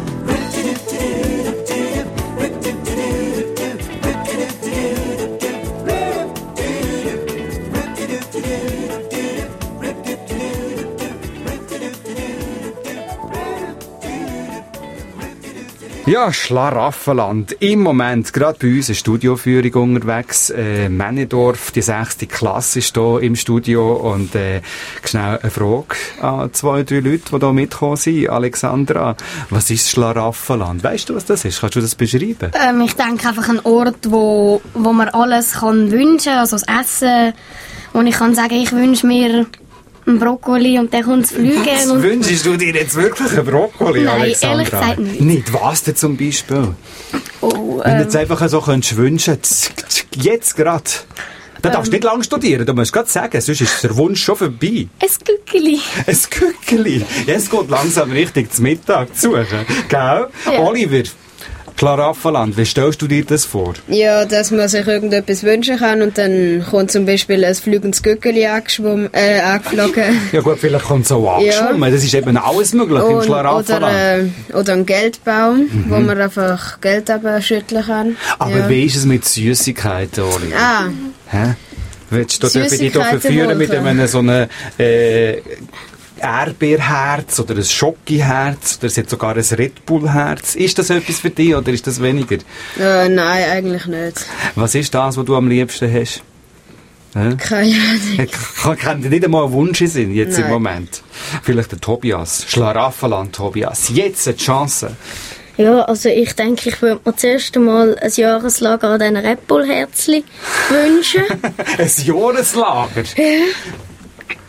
Speaker 2: Ja, Schlaraffenland. Im Moment gerade bei uns eine Studioführung unterwegs. Äh, Männedorf, die sechste Klasse ist hier im Studio. Und äh, schnell eine Frage an zwei, drei Leute, die hier mitgekommen sind. Alexandra, was ist Schlaraffenland? Weißt du, was das ist? Kannst du das beschreiben?
Speaker 16: Ähm, ich denke einfach ein Ort, wo, wo man alles kann wünschen kann. Also das Essen, wo ich kann sagen, ich wünsche mir ein Brokkoli und dann kommt zu fliegen.
Speaker 2: Was wünschst du dir jetzt wirklich einen Brokkoli,
Speaker 16: Nein,
Speaker 2: Alexandra?
Speaker 16: ehrlich gesagt nicht.
Speaker 2: Nicht was denn zum Beispiel?
Speaker 16: Oh,
Speaker 2: Wenn du
Speaker 16: ähm,
Speaker 2: jetzt einfach so könntest wünschen, jetzt gerade. Da darfst du nicht lange studieren, du musst gerade sagen, sonst ist der Wunsch schon vorbei.
Speaker 16: Ein Gückeli.
Speaker 2: Ein Gückeli. Ja, es geht langsam richtig zum Mittag zu suchen. Gell?
Speaker 17: Ja.
Speaker 2: Oliver, Schlaraffenland, wie stellst du dir das vor?
Speaker 17: Ja, dass man sich irgendetwas wünschen kann und dann kommt zum Beispiel ein fliegendes Gückeli angeschwommen, äh, angeflogen.
Speaker 2: Ja gut, vielleicht kommt es auch angeschwommen.
Speaker 17: Ja.
Speaker 2: Das ist eben alles möglich im
Speaker 17: Und,
Speaker 2: Schlaraffenland.
Speaker 17: oder, äh, oder ein Geldbaum,
Speaker 2: Mhm.
Speaker 17: wo man einfach Geld abschütteln kann.
Speaker 2: Aber
Speaker 17: ja.
Speaker 2: wie ist es mit Süßigkeiten, Oliver?
Speaker 17: Ah,
Speaker 2: Hä? Willst du, darf ich dich hier
Speaker 17: Süßigkeiten
Speaker 2: verführen mit
Speaker 17: holen.
Speaker 2: einem so einem äh, Erdbeerherz oder ein Schokiherz oder es hat sogar ein Red Bull-Herz? Ist das etwas für dich oder ist das weniger?
Speaker 17: äh, nein, eigentlich nicht.
Speaker 2: Was ist das, was du am liebsten hast? Hä?
Speaker 17: Keine Ahnung.
Speaker 2: Kann, kann dir nicht einmal ein Wunsch sein, jetzt im
Speaker 17: Nein.
Speaker 2: Moment? Vielleicht der Tobias, Schlaraffenland Tobias. Jetzt eine Chance.
Speaker 16: Ja, also ich denke, ich würde mir zuerst einmal ein Jahreslager an diesen Red Bull-Herzli wünschen.
Speaker 2: Ein Jahreslager?
Speaker 16: Ja.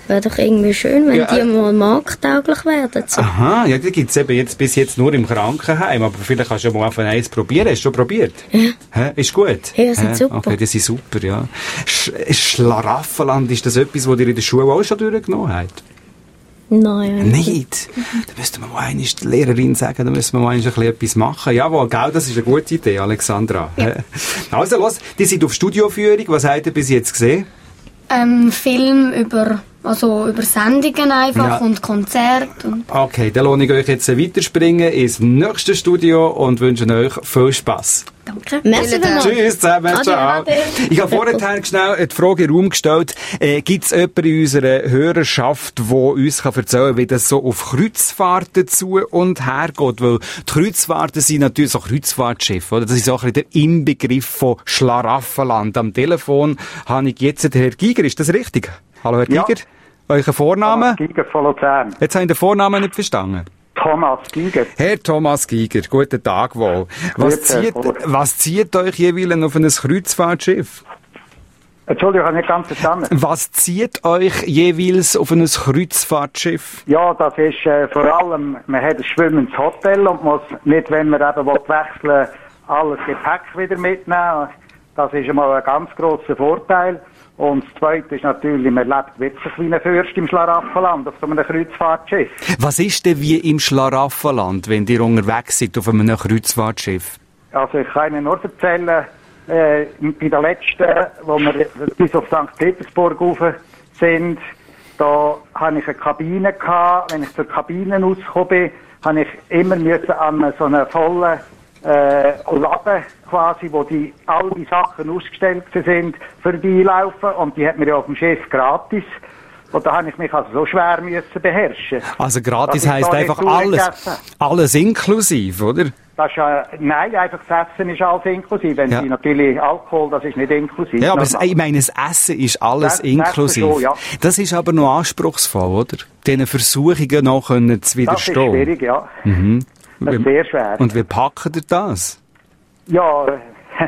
Speaker 16: wäre doch irgendwie schön, wenn
Speaker 2: Ja, äh,
Speaker 16: die mal markttauglich werden. So.
Speaker 2: Aha, ja, die gibt's eben jetzt bis jetzt nur im Krankenheim, aber vielleicht kannst du ja mal von eins probieren. Hast du schon probiert?
Speaker 16: Ja.
Speaker 2: Hä? Ist gut?
Speaker 16: Ja, die sind
Speaker 2: Hä?
Speaker 16: super.
Speaker 2: Okay, die sind super, ja. Sch Schlaraffenland, ist das etwas, was ihr in der Schule auch schon durchgenommen habt?
Speaker 16: Nein.
Speaker 2: Nicht? Da müsste man mal einmal die Lehrerin sagen, da müssen wir mal ein bisschen etwas machen. Jawohl, gell, das ist eine gute Idee, Alexandra.
Speaker 16: Ja.
Speaker 2: Also los, die sind auf Studioführung. Was habt ihr bis jetzt gesehen?
Speaker 16: Ähm, Film über, also über Sendungen einfach
Speaker 2: Ja.
Speaker 16: und Konzerte. Und
Speaker 2: Okay, dann lohne ich euch jetzt weiterspringen ins nächste Studio und wünsche euch viel Spass.
Speaker 16: danke. Merci vielmals.
Speaker 2: Tschüss zusammen,
Speaker 16: Ade,
Speaker 2: ciao.
Speaker 16: ade.
Speaker 2: Ich habe vorhin schnell die Frage in den Raum gestellt, äh, gibt es jemanden in unserer Hörerschaft, der uns kann erzählen kann, wie das so auf Kreuzfahrten zu und her geht? Weil die Kreuzfahrten sind natürlich so Kreuzfahrtschiffe, oder? Das ist auch ein bisschen der Inbegriff von Schlaraffenland. Am Telefon habe ich jetzt den Herr Giger, ist das richtig? Hallo Herr
Speaker 18: Ja.
Speaker 2: Giger, euer Vorname?
Speaker 18: Giger von Luzern.
Speaker 2: Jetzt habe ich den Vornamen nicht verstanden.
Speaker 18: Thomas Giger.
Speaker 2: Herr Thomas Giger, guten Tag wohl. Was
Speaker 18: Grüezi, Herr
Speaker 2: zieht,
Speaker 18: Fuller.
Speaker 2: was zieht euch jeweils auf ein Kreuzfahrtschiff?
Speaker 18: Entschuldigung, ich habe nicht ganz verstanden.
Speaker 2: Was zieht euch jeweils auf ein Kreuzfahrtschiff?
Speaker 18: Ja, das ist äh, vor allem, man hat ein schwimmendes Hotel und muss nicht, wenn man eben will wechseln, alles Gepäck wieder mitnehmen. Das ist einmal ein ganz grosser Vorteil. Und das Zweite ist natürlich, man lebt wirklich wie ein Fürst im Schlaraffenland auf so einem Kreuzfahrtschiff.
Speaker 2: Was ist denn wie im Schlaraffenland, wenn ihr unterwegs seid auf einem Kreuzfahrtschiff?
Speaker 18: Also ich kann Ihnen nur erzählen, äh, bei der letzten, wo wir bis auf Sankt Petersburg rauf sind, da hatte ich eine Kabine gehabt. Wenn ich zur Kabine rausgekommen bin, habe ich immer müssen an so einen vollen äh, Laden quasi, wo die, all die Sachen ausgestellt sind, vorbeilaufen. Und die hat mir ja auf dem Schiff gratis. Und da habe ich mich also so schwer müssen beherrschen.
Speaker 2: Also gratis
Speaker 18: dass ich
Speaker 2: heisst
Speaker 18: da nicht
Speaker 2: einfach alles,
Speaker 18: durchgegessen habe.
Speaker 2: alles inklusiv, oder?
Speaker 18: Das ist, äh, nein, einfach das Essen ist alles inklusiv. Wenn
Speaker 2: Ja.
Speaker 18: Sie natürlich Alkohol, das ist nicht inklusiv.
Speaker 2: Ja, aber es,
Speaker 18: Normal.
Speaker 2: ich meine, das Essen ist alles
Speaker 18: Das- das
Speaker 2: inklusiv.
Speaker 18: schon, ja.
Speaker 2: Das ist aber noch anspruchsvoll, oder? Diesen Versuchungen noch können zu
Speaker 18: Das ist
Speaker 2: widerstehen.
Speaker 18: schwierig, ja.
Speaker 2: Mhm.
Speaker 18: Das ist sehr schwer.
Speaker 2: Und wie packt ihr das?
Speaker 18: Ja, äh,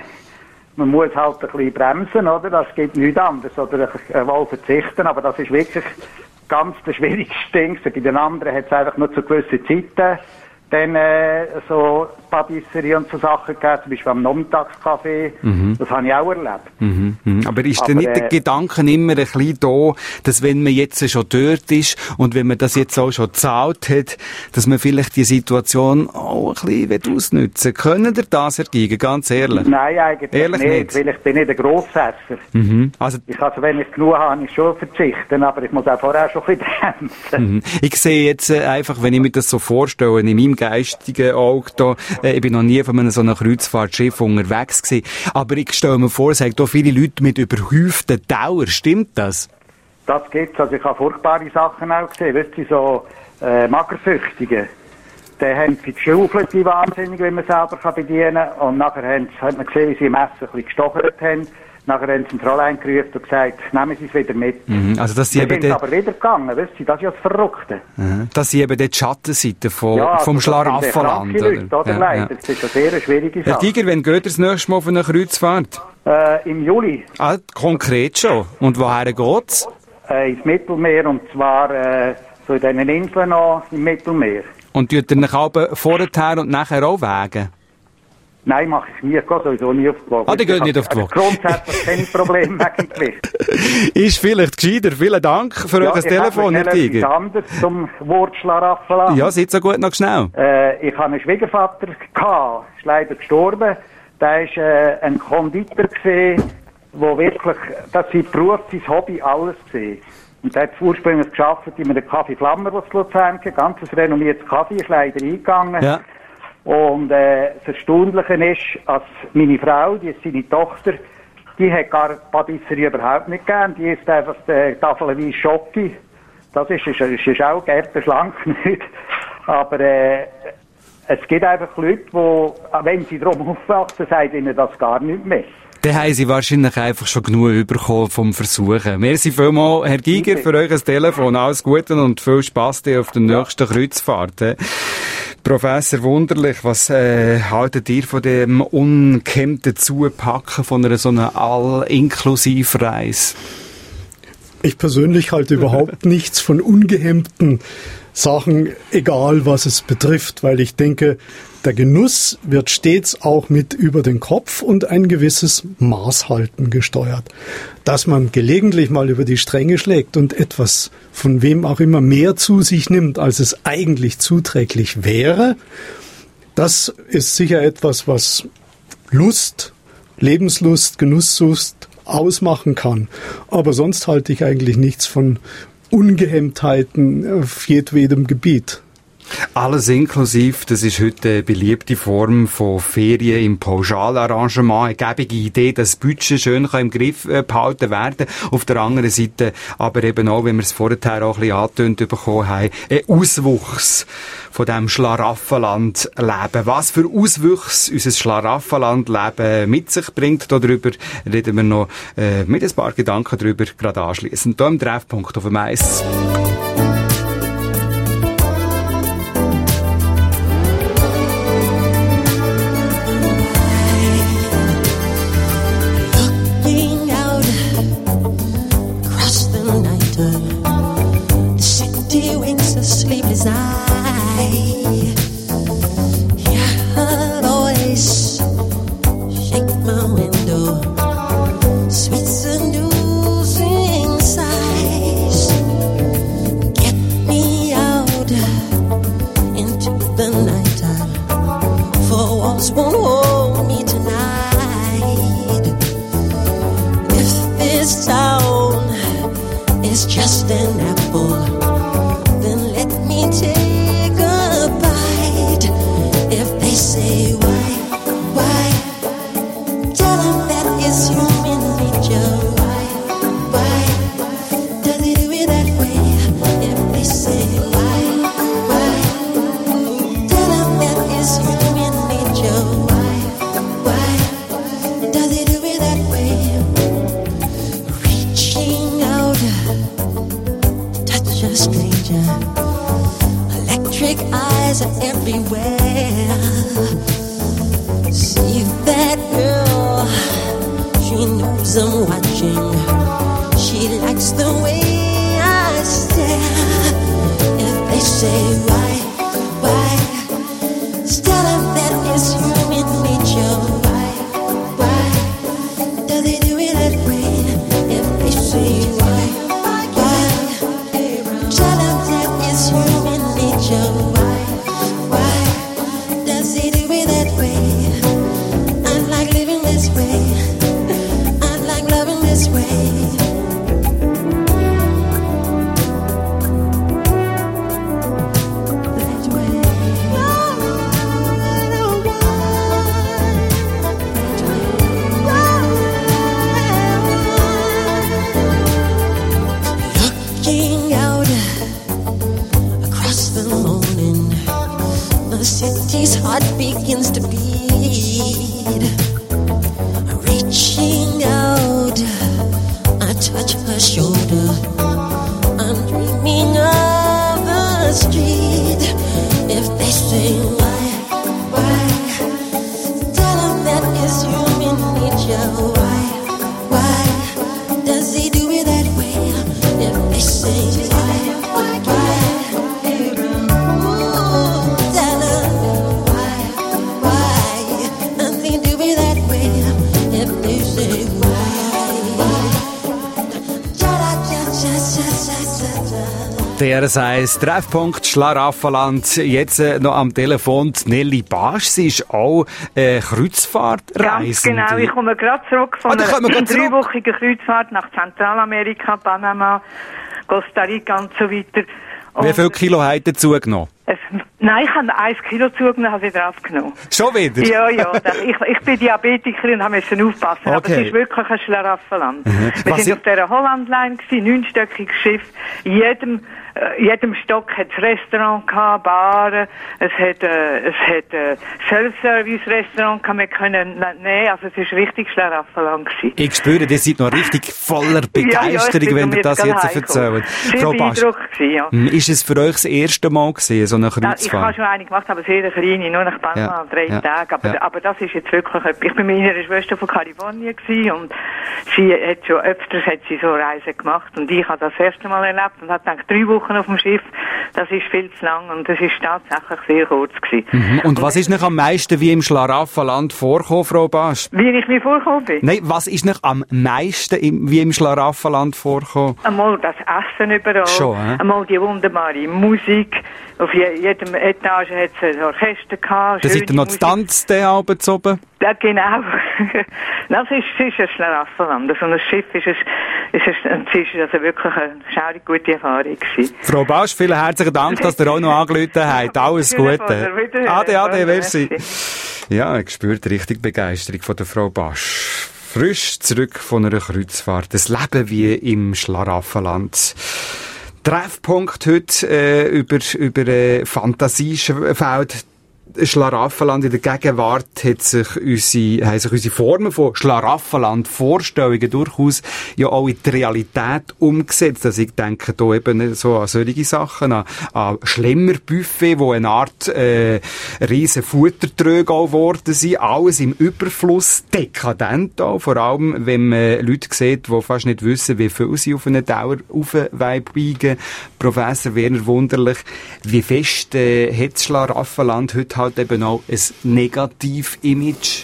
Speaker 18: man muss halt ein bisschen bremsen, oder? Das geht nichts anderes. Oder äh, wohl verzichten, aber das ist wirklich ganz der schwierigste Ding. Bei den anderen hat es einfach nur zu gewissen Zeiten dann äh, so Patisserie und so Sachen gegeben, zum Beispiel am Nachmittagskaffee.
Speaker 2: Mhm.
Speaker 18: Das habe ich auch erlebt.
Speaker 2: Mhm, mhm. Aber ist
Speaker 18: Aber,
Speaker 2: denn nicht der
Speaker 18: äh,
Speaker 2: Gedanke immer ein bisschen da, dass wenn man jetzt schon dort ist und wenn man das jetzt auch schon gezahlt hat, dass man vielleicht die Situation auch ein bisschen ausnutzen will? Können ihr das ergeben, ganz ehrlich?
Speaker 18: Nein, eigentlich
Speaker 2: Ehrlich
Speaker 18: nicht,
Speaker 2: nicht?
Speaker 18: weil ich bin nicht ein Grossesser.
Speaker 2: Mhm. Also,
Speaker 18: Ich, also wenn ich genug habe, kann ich schon verzichten, aber ich muss auch vorher schon ein bisschen bremsen.
Speaker 2: mhm. Ich sehe jetzt äh, einfach, wenn ich mir das so vorstelle, in meinem geistigen Auge da, äh, ich bin noch nie von einem so einem Kreuzfahrtschiff unterwegs gewesen, aber ich stelle mir vor, es hat auch viele Leute mit überhäuften Dauer, stimmt das?
Speaker 18: Das gibt's, also ich habe furchtbare Sachen auch gesehen, weißt du, so äh, Magersüchtige. Die haben sie geschaufelt, die wahnsinnig, wie man selber kann bedienen kann. Und nachher haben sie, hat man gesehen, wie sie im Essen ein bisschen gestochert haben. Nachher haben sie ein Fräulein gerufen und gesagt, nehmen Sie es wieder mit.
Speaker 2: Mhm. Also, dass sie
Speaker 18: Sie
Speaker 2: eben
Speaker 18: sind
Speaker 2: de-
Speaker 18: aber wieder gegangen, weißt du, das ist ja das Verrückte.
Speaker 2: Mhm. Das sind eben die Schattenseite von,
Speaker 18: Ja, also
Speaker 2: vom
Speaker 18: das sind
Speaker 2: Schlaraffenland,
Speaker 18: kranke Leute, oder?
Speaker 2: Ja,
Speaker 18: Leider.
Speaker 2: ja.
Speaker 18: Das ist eine sehr schwierige
Speaker 2: Herr
Speaker 18: Sache.
Speaker 2: Giger, wann geht ihr das nächste Mal auf eine Kreuzfahrt?
Speaker 18: Äh, Im Juli
Speaker 2: Ah, konkret schon. Und woher geht's?
Speaker 18: äh, ins Mittelmeer, und zwar äh, so in diesen Inseln noch im Mittelmeer.
Speaker 2: Und tut ihr euch aber vorher und nachher auch wägen?
Speaker 18: Nein, mache ich nie. Ich gehe sowieso nie auf die Waage.
Speaker 2: Ah, die gehen nicht auf die
Speaker 18: Also
Speaker 2: Waage.
Speaker 18: grundsätzlich keine Probleme wegen dem Gewicht.
Speaker 2: Ist vielleicht gescheiter. Vielen Dank für
Speaker 18: Ja,
Speaker 2: euer
Speaker 18: ich
Speaker 2: Telefon,
Speaker 18: habe
Speaker 2: Herr
Speaker 18: noch schnell etwas
Speaker 2: Giger.
Speaker 18: anderes zum Wort Schlaraffenland.
Speaker 2: Ja, seid so gut noch schnell.
Speaker 18: Äh, ich hatte einen Schwiegervater, gehabt, ist leider gestorben. Der war äh, ein Konditor, gewesen, wo wirklich, das sein Beruf, sein Hobby, alles gesehen. Und der hat ursprünglich geschafft in einem Café Flammer, was es in Luzern gibt. Ganz ein renommiertes Café, ist leider eingegangen.
Speaker 2: Ja.
Speaker 18: Und äh, das Erstaunliche ist, als meine Frau, die ist seine Tochter, die hat gar Patisserie überhaupt nicht gern. Die isst einfach die tafelweise Schoki. Das ist, ist, ist, ist auch gerne schlank nicht. Aber äh, es gibt einfach Leute, die, wenn sie drum aufwachsen, sagen ihnen das gar nicht mehr.
Speaker 2: Dann haben Sie wahrscheinlich einfach schon genug bekommen vom Versuchen. Merci vielmals, Herr Giger, für euer Telefon. Alles Gute und viel Spass dir auf der nächsten Kreuzfahrt. eh. Professor Wunderlich, was äh, haltet ihr von dem ungehemmten Zupacken von einer so einer All-Inklusiv-Reise?
Speaker 4: Ich persönlich halte überhaupt nichts von ungehemmten Sachen, egal was es betrifft, weil ich denke, der Genuss wird stets auch mit über den Kopf und ein gewisses Maßhalten gesteuert. Dass man gelegentlich mal über die Stränge schlägt und etwas von wem auch immer mehr zu sich nimmt, als es eigentlich zuträglich wäre, das ist sicher etwas, was Lust, Lebenslust, Genusslust ausmachen kann. Aber sonst halte ich eigentlich nichts von Ungehemmtheiten auf jedwedem Gebiet.
Speaker 2: Alles inklusiv, das ist heute eine beliebte Form von Ferien im Pauschalarrangement. Eine gäbige Idee, dass das Budget schön im Griff behalten werden. Auf der anderen Seite aber eben auch, wenn wir es vorher auch ein bisschen angetönt bekommen haben, ein Auswuchs von diesem Schlaraffenland-Leben. Was für Auswüchse unser Schlaraffenland-Leben mit sich bringt, darüber reden wir noch äh, mit ein paar Gedanken darüber gerade anschliessend. Hier im Treffpunkt auf dem Eis.
Speaker 19: Sleepless eye, hear her voice, shake my window, sweet seducing sighs, get me out into the night, for walls won't hold me tonight. If this town is just an apple, take a bite. If they say why, why, tell them that it's human nature. Why, why, does it do it that way? If they say why, why, tell them that it's human nature. Why, why, does it do it that way? Reaching out, touch a stranger. Electric eyes are everywhere. See that girl, she knows I'm watching. She likes the way I stare. If they say why, why, tell them that it's human nature. Why, why, does it do it that way? If they say why, why, tell them that it's human nature. Why, why does it do it that way? I like living this way. I like loving this way. Looking out across the morning, the city's heart begins to beat. Reaching out, I touch her shoulder. I'm dreaming of the street. If they say why, why, tell them that it's human nature. Why, why, does he do it that way? If they say why,
Speaker 2: Der heißt Treffpunkt Schlaraffenland. Jetzt äh, noch am Telefon die Nelly Basch. Sie ist auch äh, Kreuzfahrtreisende.
Speaker 20: Ganz genau. Ich komme gerade zurück von
Speaker 2: ah,
Speaker 20: einer dreiwöchigen Kreuzfahrt nach Zentralamerika, Panama, Costa Rica und so weiter. Und
Speaker 2: wie viel Kilo hat ihr zugenommen?
Speaker 20: Es, nein, ich habe ein Kilo zugenommen, habe wieder aufgenommen.
Speaker 2: Schon wieder?
Speaker 20: Ja, ja. Ich, ich bin Diabetikerin und musste aufpassen. Okay. Aber es ist wirklich ein Schlaraffenland. Mhm. Wir waren auf dieser Holland-Line, neunstöckiges Schiff. In jedem äh, jedem Stock hat es Restaurant gehabt, Baren, es hat, äh, es hat, äh, Self-Service-Restaurant gehabt, wir können nehmen, also es ist richtig Schlaraffenland gewesen.
Speaker 2: Ich spüre, ihr seid noch richtig voller Begeisterung,
Speaker 20: ja, ja,
Speaker 2: wenn ihr das jetzt erzählt.
Speaker 20: Frau Basch, gewesen, ja.
Speaker 2: Ist es für euch das erste Mal gewesen, so eine Kreuzfahrt?
Speaker 20: Ich habe schon eine gemacht, aber sehr kleine, nur nach Panama,
Speaker 2: Ja,
Speaker 20: drei
Speaker 2: ja,
Speaker 20: Tage. Aber,
Speaker 2: ja.
Speaker 20: aber das ist jetzt wirklich etwas. Ich bin mit meiner Schwester von Kalifornien gewesen und sie hat schon öfters hat sie so Reisen gemacht und ich habe das erste Mal erlebt und habe gedacht, drei Wochen auf dem Schiff, das ist viel zu lang und das ist tatsächlich sehr kurz gewesen.
Speaker 2: Mhm. Und, und was ist noch am meisten wie im Schlaraffenland vorgekommen, Frau Basch?
Speaker 20: Wie ich mir vorgekommen bin?
Speaker 2: Nein, was ist noch am meisten im, wie im Schlaraffenland vorgekommen?
Speaker 20: Einmal das Essen überall,
Speaker 2: Schon, äh?
Speaker 20: einmal die wunderbare Musik, auf je, jedem Etage hat es ein Orchester gehabt.
Speaker 2: Da seid ihr noch zu tanzen abends oben?
Speaker 20: Ja, genau. Das ist, das ist ein Schlaraffenland. So ein Schiff ist, ein, ist, ein, ist also wirklich eine schaurig gute Erfahrung gewesen.
Speaker 2: Frau Basch, vielen herzlichen Dank, dass ihr auch noch angerufen habt. Alles Gute. Ade, ade, merci. Ja, ich spürt richtig Begeisterung von der Frau Basch. Frisch zurück von einer Kreuzfahrt. Das Leben wie im Schlaraffenland. Treffpunkt heute äh, über, über äh, Fantasiefeld. Schlaraffenland in der Gegenwart hat sich unsere, haben sich unsere Formen von Schlaraffenland-Vorstellungen durchaus ja auch in die Realität umgesetzt. Also ich denke da eben so an solche Sachen, an, an Schlemmerbuffet, wo eine Art äh, riesen Futtertröge auch geworden sind. Alles im Überfluss, dekadent auch, vor allem wenn man Leute sieht, die fast nicht wissen, wie viel sie auf eine Dauer aufweigen. Professor Werner Wunderlich, wie fest äh, hat das Schlaraffenland heute halt eben auch ein Negativ-Image?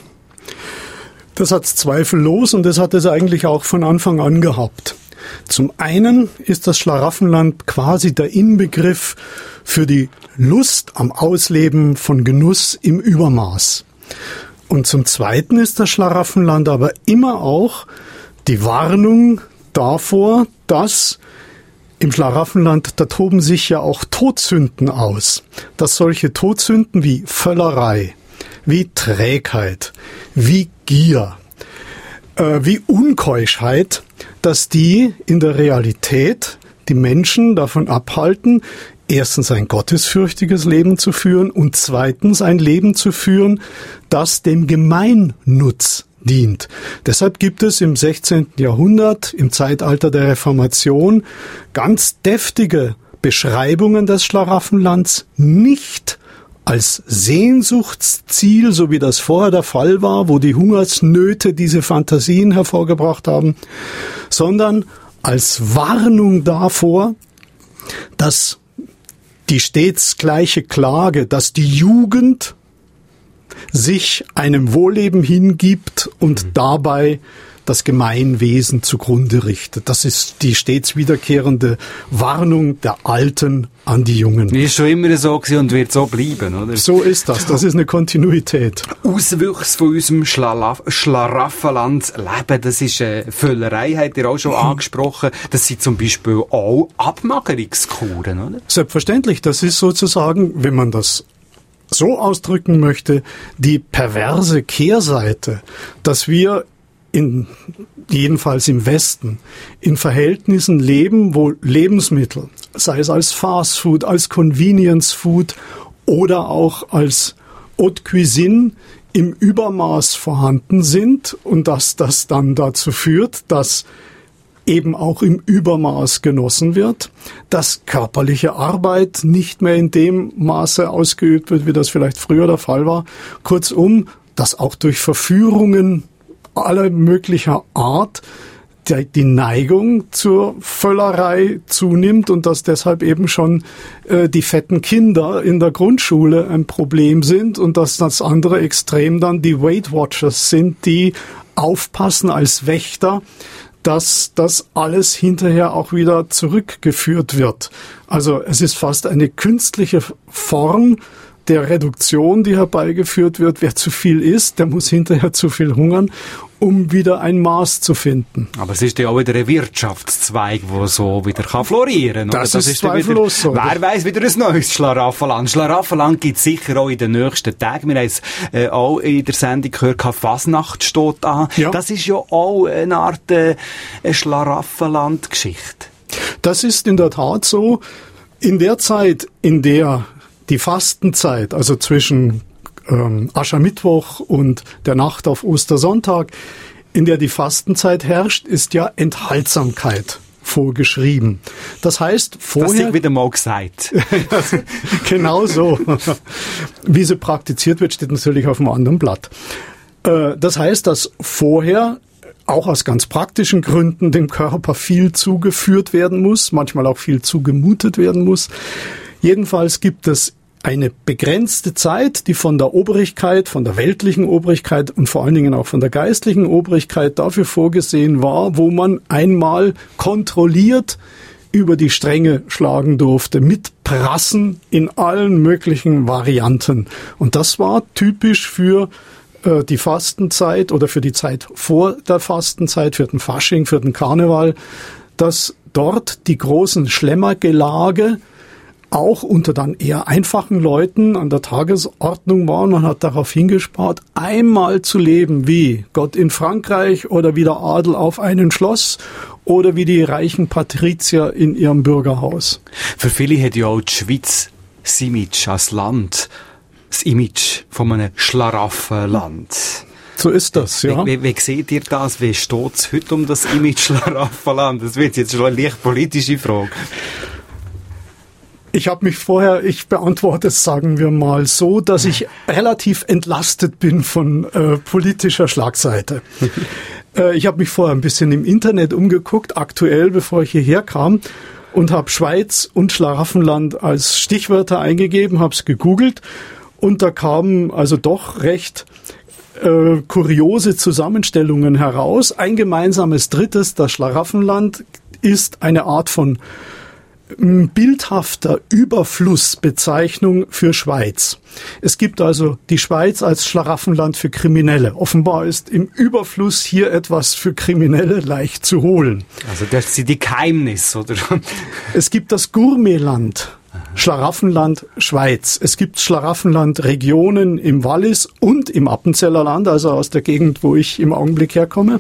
Speaker 4: Das hat's zweifellos und das hat es eigentlich auch von Anfang an gehabt. Zum einen ist das Schlaraffenland quasi der Inbegriff für die Lust am Ausleben von Genuss im Übermaß. Und zum zweiten ist das Schlaraffenland aber immer auch die Warnung davor, dass im Schlaraffenland, da toben sich ja auch Todsünden aus, dass solche Todsünden wie Völlerei, wie Trägheit, wie Gier, äh, wie Unkeuschheit, dass die in der Realität die Menschen davon abhalten, erstens ein gottesfürchtiges Leben zu führen und zweitens ein Leben zu führen, das dem Gemeinnutz dient. Deshalb gibt es im sechzehnten Jahrhundert, im Zeitalter der Reformation, ganz deftige Beschreibungen des Schlaraffenlands, nicht als Sehnsuchtsziel, so wie das vorher der Fall war, wo die Hungersnöte diese Fantasien hervorgebracht haben, sondern als Warnung davor, dass die stets gleiche Klage, dass die Jugend sich einem Wohlleben hingibt und mhm. dabei das Gemeinwesen zugrunde richtet. Das ist die stets wiederkehrende Warnung der Alten an die Jungen.
Speaker 2: Ist schon immer so gewesen und wird so bleiben, oder?
Speaker 4: So ist das. Das ist eine Kontinuität.
Speaker 2: Auswüchse von unserem Schlaraffenland-Leben, das ist äh, Völlerei, habt ihr auch schon angesprochen. Das sind zum Beispiel auch Abmagerungskuren, oder?
Speaker 4: Selbstverständlich. Das ist sozusagen, wenn man das so ausdrücken möchte, die perverse Kehrseite, dass wir in, jedenfalls im Westen, in Verhältnissen leben, wo Lebensmittel, sei es als Fast Food, als Convenience Food oder auch als Haute Cuisine im Übermaß vorhanden sind und dass das dann dazu führt, dass eben auch im Übermaß genossen wird, dass körperliche Arbeit nicht mehr in dem Maße ausgeübt wird, wie das vielleicht früher der Fall war. Kurzum, dass auch durch Verführungen aller möglicher Art die, die Neigung zur Völlerei zunimmt und dass deshalb eben schon äh, die fetten Kinder in der Grundschule ein Problem sind und dass das andere Extrem dann die Weight Watchers sind, die aufpassen als Wächter, dass das alles hinterher auch wieder zurückgeführt wird. Also es ist fast eine künstliche Form der Reduktion, die herbeigeführt wird. Wer zu viel isst, der muss hinterher zu viel hungern, um wieder ein Maß zu finden.
Speaker 2: Aber es ist ja auch wieder ein Wirtschaftszweig, der so wieder kann florieren kann.
Speaker 4: Das, das ist zweifellos so.
Speaker 2: Wer weiss, wieder ein neues Schlaraffenland. Schlaraffenland gibt es sicher auch in den nächsten Tagen. Wir haben es äh, auch in der Sendung gehört, Fasnacht steht an. Ja. Das ist ja auch eine Art äh, Schlaraffenland-Geschichte.
Speaker 4: Das ist in der Tat so. In der Zeit, in der die Fastenzeit, also zwischen ähm, Aschermittwoch und der Nacht auf Ostersonntag, in der die Fastenzeit herrscht, ist ja Enthaltsamkeit vorgeschrieben. Das heißt, vorher...
Speaker 2: Das ist wieder mal gesagt.
Speaker 4: Genau so. Wie sie praktiziert wird, steht natürlich auf einem anderen Blatt. Äh, das heißt, dass vorher auch aus ganz praktischen Gründen dem Körper viel zugeführt werden muss, manchmal auch viel zugemutet werden muss. Jedenfalls gibt es eine begrenzte Zeit, die von der Obrigkeit, von der weltlichen Obrigkeit und vor allen Dingen auch von der geistlichen Obrigkeit dafür vorgesehen war, wo man einmal kontrolliert über die Stränge schlagen durfte, mit Prassen in allen möglichen Varianten. Und das war typisch für äh, die Fastenzeit oder für die Zeit vor der Fastenzeit, für den Fasching, für den Karneval, dass dort die großen Schlemmergelage auch unter dann eher einfachen Leuten an der Tagesordnung waren. Man hat darauf hingespart, einmal zu leben wie Gott in Frankreich oder wie der Adel auf einem Schloss oder wie die reichen Patrizier in ihrem Bürgerhaus.
Speaker 2: Für viele hat ja auch die Schweiz das Image als Land, das Image von einem Schlaraffenland.
Speaker 4: So ist das, ja.
Speaker 2: Wie, wie, wie seht ihr das? Wie steht es heute um das Image Schlaraffenland? Das wird jetzt schon eine leicht politische Frage.
Speaker 4: Ich habe mich vorher, ich beantworte es, sagen wir mal, so, dass ich relativ entlastet bin von äh, politischer Schlagseite. äh, ich habe mich vorher ein bisschen im Internet umgeguckt, aktuell, bevor ich hierher kam, und habe Schweiz und Schlaraffenland als Stichwörter eingegeben, habe es gegoogelt und da kamen also doch recht äh, kuriose Zusammenstellungen heraus. Ein gemeinsames Drittes, das Schlaraffenland, ist eine Art von bildhafter Überflussbezeichnung für Schweiz. Es gibt also die Schweiz als Schlaraffenland für Kriminelle. Offenbar ist im Überfluss hier etwas für Kriminelle leicht zu holen.
Speaker 2: Also das sind die Geheimnisse, oder?
Speaker 4: Es gibt das Gourmetland, Schlaraffenland Schweiz. Es gibt Schlaraffenland Regionen im Wallis und im Appenzeller Land, also aus der Gegend, wo ich im Augenblick herkomme.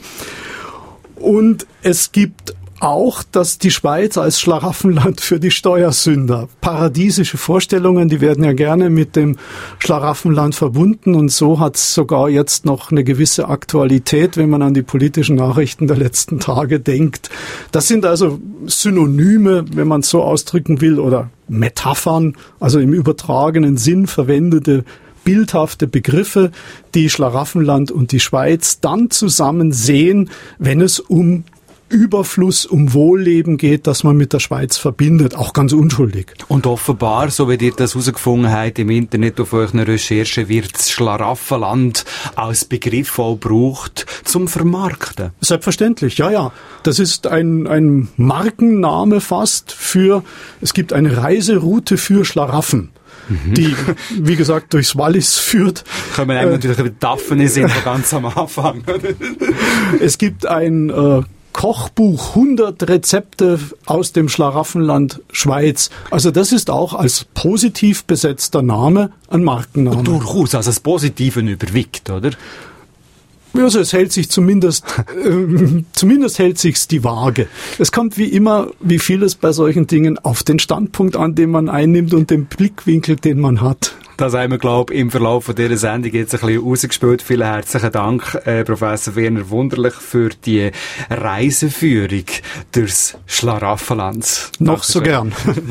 Speaker 4: Und es gibt auch, dass die Schweiz als Schlaraffenland für die Steuersünder. Paradiesische Vorstellungen, die werden ja gerne mit dem Schlaraffenland verbunden und so hat es sogar jetzt noch eine gewisse Aktualität, wenn man an die politischen Nachrichten der letzten Tage denkt. Das sind also Synonyme, wenn man es so ausdrücken will, oder Metaphern, also im übertragenen Sinn verwendete bildhafte Begriffe, die Schlaraffenland und die Schweiz dann zusammen sehen, wenn es um Überfluss, um Wohlleben geht, das man mit der Schweiz verbindet, auch ganz unschuldig.
Speaker 2: Und offenbar, so wie ihr das herausgefunden habt im Internet auf euren Recherchen, wird das Schlaraffenland als Begriff auch gebraucht zum Vermarkten.
Speaker 4: Selbstverständlich, ja, ja. Das ist ein, ein Markenname fast für, es gibt eine Reiseroute für Schlaraffen. Mhm. Die, wie gesagt, durchs Wallis führt.
Speaker 2: Können wir äh, natürlich über Daphne sind wir ganz am Anfang.
Speaker 4: Es gibt ein äh, Kochbuch, hundert Rezepte aus dem Schlaraffenland Schweiz. Also das ist auch als positiv besetzter Name ein Markenname.
Speaker 2: Und durchaus, also das Positive überwiegt, oder?
Speaker 4: Also es hält sich zumindest, äh, zumindest hält sich's die Waage. Es kommt wie immer, wie vieles bei solchen Dingen, auf den Standpunkt an, den man einnimmt und den Blickwinkel, den man hat.
Speaker 2: Das haben wir, glaube ich, im Verlauf von dieser Sendung jetzt ein bisschen rausgespielt. Vielen herzlichen Dank, äh, Professor Werner Wunderlich, für die Reiseführung durchs Schlaraffenland.
Speaker 4: Noch so gern.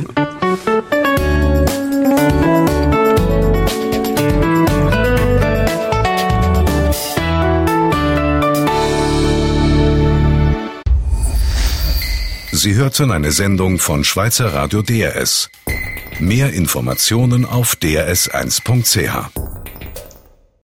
Speaker 1: Sie hörten eine Sendung von Schweizer Radio D R S. Mehr Informationen auf d r s eins punkt c h.